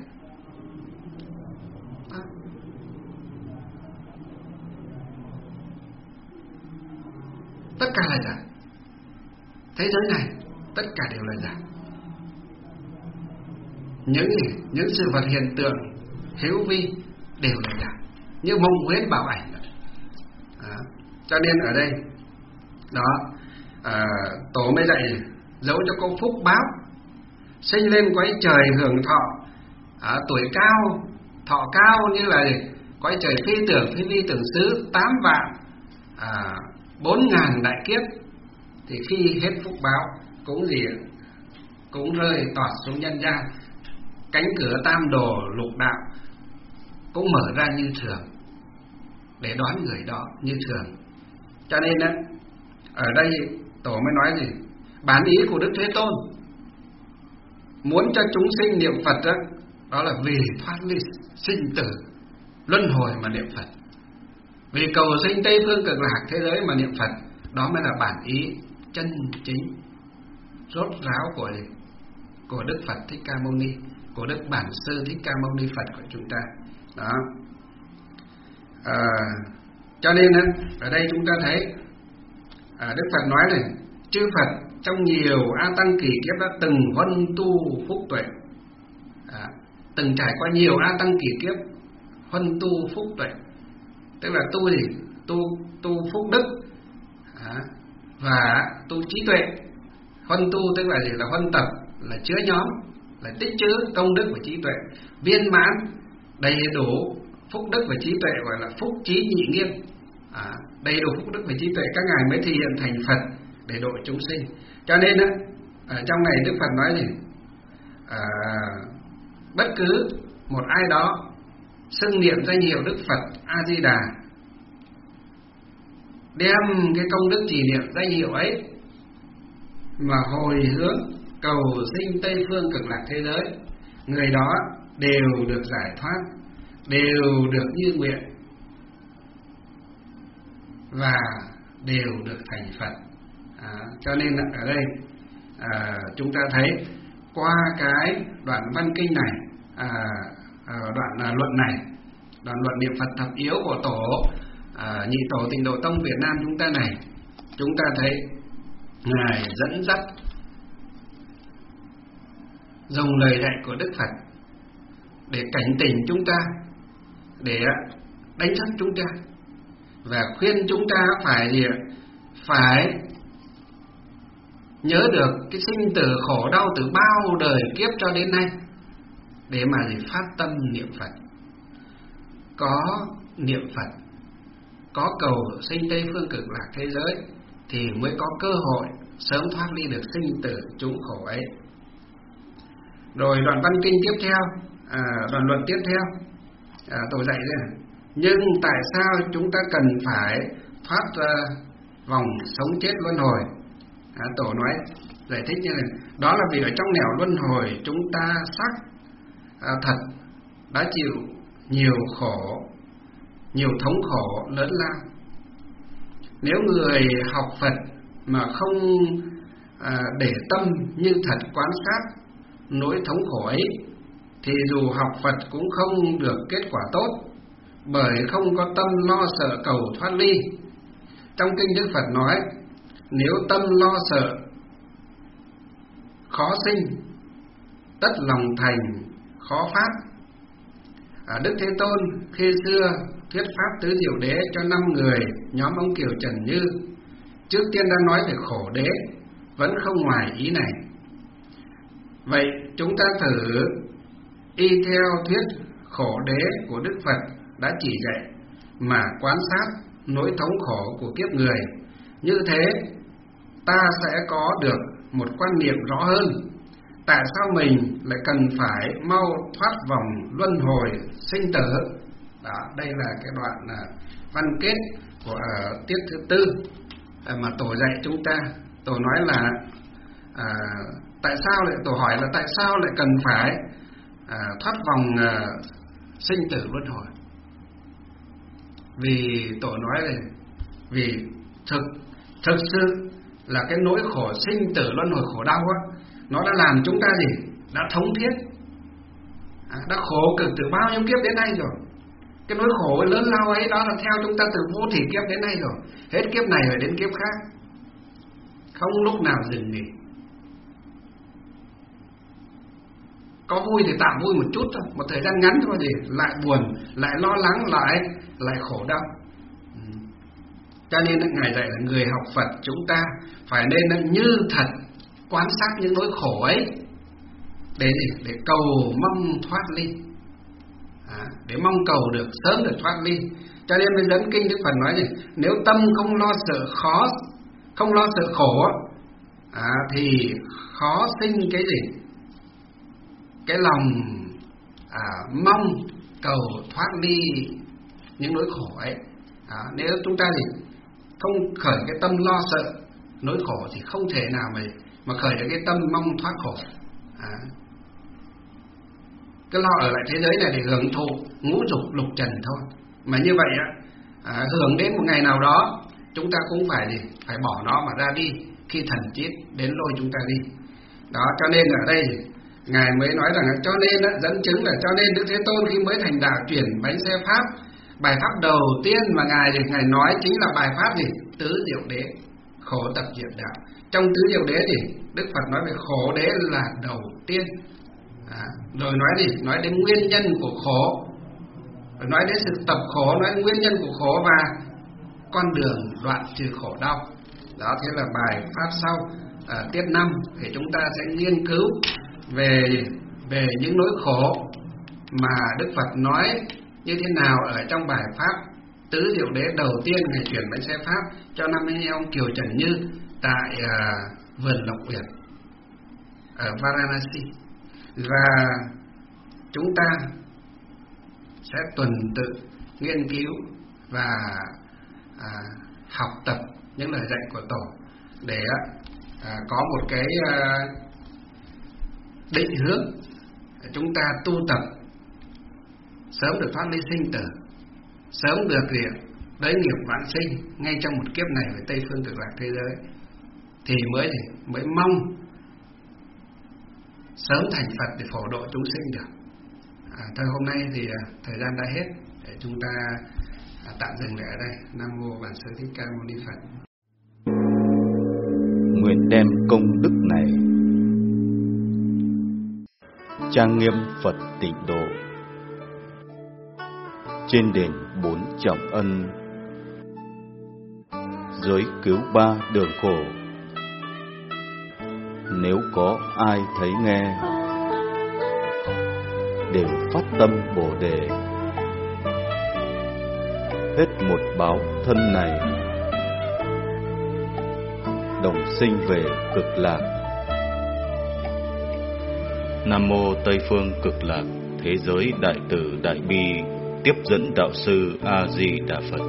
Tất cả là giả. Thế giới này tất cả đều là giả. Những sự vật hiện tượng hữu vi đều là giả, như mộng huyễn bảo ảnh. Cho nên ở đây đó, Tổ mới dạy dẫu cho có phúc báo, sinh lên quấy trời hưởng thọ, tuổi cao, thọ cao như là quấy trời phi tưởng xứ 8 vạn 4.000 đại kiếp, thì khi hết phúc báo cũng rơi tọt xuống nhân gian. Cánh cửa tam đồ lục đạo cũng mở ra như thường để đón người đó như thường. Cho nên ở đây Tổ mới nói bản ý của Đức Thế Tôn muốn cho chúng sinh niệm Phật đó là vì thoát ly sinh tử luân hồi mà niệm Phật, vì cầu sinh Tây Phương Cực Lạc thế giới mà niệm Phật. Đó mới là bản ý chân chính rốt ráo của Đức Phật Thích Ca Mâu Ni, của Đức Bản Sư Thích Ca Mâu Ni Phật của chúng ta. Đó. Cho nên ở đây chúng ta thấy Đức Phật nói này, chư Phật trong nhiều A Tăng kỳ kiếp đã từng huân tu phúc tuệ, từng trải qua nhiều A Tăng kỳ kiếp huân tu phúc tuệ, tức là tu phúc đức và tu trí tuệ. Huân tu tức là là huân tập, là chứa nhóm, là tích trữ công đức và trí tuệ viên mãn đầy đủ. Phúc đức và trí tuệ gọi là phúc trí nhị nghiêm. Đầy đủ phúc đức và trí tuệ các ngài mới thể hiện thành Phật để độ chúng sinh. Cho nên ở trong này Đức Phật nói bất cứ một ai đó xưng niệm danh hiệu Đức Phật A Di Đà, đem cái công đức trì niệm danh hiệu ấy mà hồi hướng cầu sinh Tây Phương Cực Lạc thế giới, người đó đều được giải thoát, đều được như nguyện và đều được thành Phật. Cho nên ở đây chúng ta thấy qua cái đoạn văn kinh này, đoạn luận này, đoạn luận niệm Phật thập yếu của Tổ Nhị Tổ Tịnh Độ Tông Việt Nam chúng ta này, chúng ta thấy ngài dẫn dắt dùng lời dạy của Đức Phật để cảnh tỉnh chúng ta, để đánh thức chúng ta và khuyên chúng ta phải nhớ được cái sinh tử khổ đau từ bao đời kiếp cho đến nay, để mà phát tâm niệm Phật. Có niệm Phật, có cầu sinh Tây Phương Cực Lạc thế giới thì mới có cơ hội sớm thoát ly được sinh tử chúng khổ ấy. Rồi đoạn văn kinh tiếp theo, đoạn luận tiếp theo, Tổ dạy đấy. Nhưng tại sao chúng ta cần phải thoát ra vòng sống chết luân hồi? Tổ nói giải thích như này. Đó là vì ở trong nẻo luân hồi chúng ta xác thật đã chịu nhiều khổ, nhiều thống khổ lớn lao. Nếu người học Phật mà không để tâm như thật quan sát nỗi thống khổ ấy, thì dù học Phật cũng không được kết quả tốt, bởi không có tâm lo sợ cầu thoát ly. Trong kinh Đức Phật nói, nếu tâm lo sợ khó sinh, tất lòng thành khó phát. Đức Thế Tôn khi xưa thuyết pháp tứ diệu đế cho 5 người nhóm ông Kiều Trần Như, trước tiên đã nói về khổ đế, vẫn không ngoài ý này. Vậy chúng ta thử y theo thuyết khổ đế của Đức Phật đã chỉ dạy mà quan sát nỗi thống khổ của kiếp người. Như thế ta sẽ có được một quan niệm rõ hơn, tại sao mình lại cần phải mau thoát vòng luân hồi sinh tử. Đó, đây là cái đoạn văn kết của tiết thứ 4 mà Tổ dạy chúng ta. Tổ nói là tại sao lại, Tổ hỏi là tại sao lại cần phải thoát vòng sinh tử luân hồi. Vì Tổ nói là vì thực sự là cái nỗi khổ sinh tử luân hồi khổ đau á, nó đã làm chúng ta gì? Đã thống thiết, đã khổ cực từ bao nhiêu kiếp đến nay rồi. Cái nỗi khổ lớn lao ấy đó là theo chúng ta từ vô thỉ kiếp đến nay rồi. Hết kiếp này rồi đến kiếp khác, không lúc nào dừng nghỉ. Có vui thì tạm vui một chút thôi, một thời gian ngắn thôi thì lại buồn, lại lo lắng, lại khổ đau. Cho nên Ngài dạy là người học Phật chúng ta phải nên như thật quan sát những nỗi khổ ấy để cầu mong thoát ly, để mong cầu được sớm được thoát ly. Cho nên mới dẫn kinh Đức Phật nói gì? Nếu tâm không lo sợ khó, không lo sợ khổ thì khó sinh cái gì? Cái lòng mong cầu thoát ly những nỗi khổ ấy. Nếu chúng ta không khởi cái tâm lo sợ nỗi khổ thì không thể nào mà khởi được cái tâm mong thoát khổ. Cứ lo ở lại thế giới này để hưởng thụ ngũ dục lục trần thôi. Mà như vậy hưởng đến một ngày nào đó chúng ta cũng phải bỏ nó mà ra đi, khi thần chết đến lôi chúng ta đi. Đó, cho nên ở đây Ngài mới nói rằng cho nên dẫn chứng là cho nên Đức Thế Tôn khi mới thành đạo chuyển bánh xe pháp, bài pháp đầu tiên mà Ngài nói chính là bài pháp gì? Tứ diệu đế, khổ tập diệt đạo. Trong tứ diệu đế thì Đức Phật nói về khổ đế là đầu tiên. Rồi nói gì? Nói đến nguyên nhân của khổ, rồi nói đến sự tập khổ, nói đến nguyên nhân của khổ và con đường đoạn trừ khổ đau. Đó, thế là bài pháp sau tiết 5 thì chúng ta sẽ nghiên cứu về những nỗi khổ mà Đức Phật nói như thế nào ở trong bài pháp tứ diệu đế đầu tiên Ngài chuyển bánh xe pháp cho 5 anh ông Kiều Trần Như tại vườn Lộc Uyển ở Varanasi. Và chúng ta sẽ tuần tự nghiên cứu và học tập những lời dạy của Tổ để có một cái định hướng chúng ta tu tập sớm được thoát ly sinh tử, sớm được đới nghiệp vãng sinh ngay trong một kiếp này về Tây Phương Cực Lạc thế giới, thì mới mong sớm thành Phật để phổ độ chúng sinh được. Thôi hôm nay thì thời gian đã hết, để chúng ta tạm dừng lại ở đây. Nam mô Bản Sư Thích Ca Mâu Ni Phật. Nguyện đem công đức này trang nghiêm Phật Tịnh Độ, trên đền 4 trọng ân, giới cứu 3 đường khổ. Nếu có ai thấy nghe, đều phát tâm Bồ Đề, hết một báo thân này, đồng sinh về Cực Lạc. Nam mô Tây Phương Cực Lạc Thế Giới Đại Từ Đại Bi tiếp dẫn đạo sư A Di Đà Phật.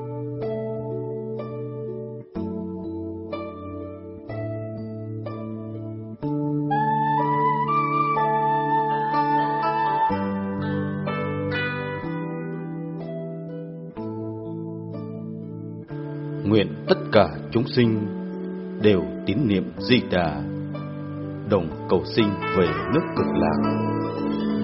Nguyện tất cả chúng sinh đều tín niệm Di Đà, đồng cầu sinh về nước Cực Lạc.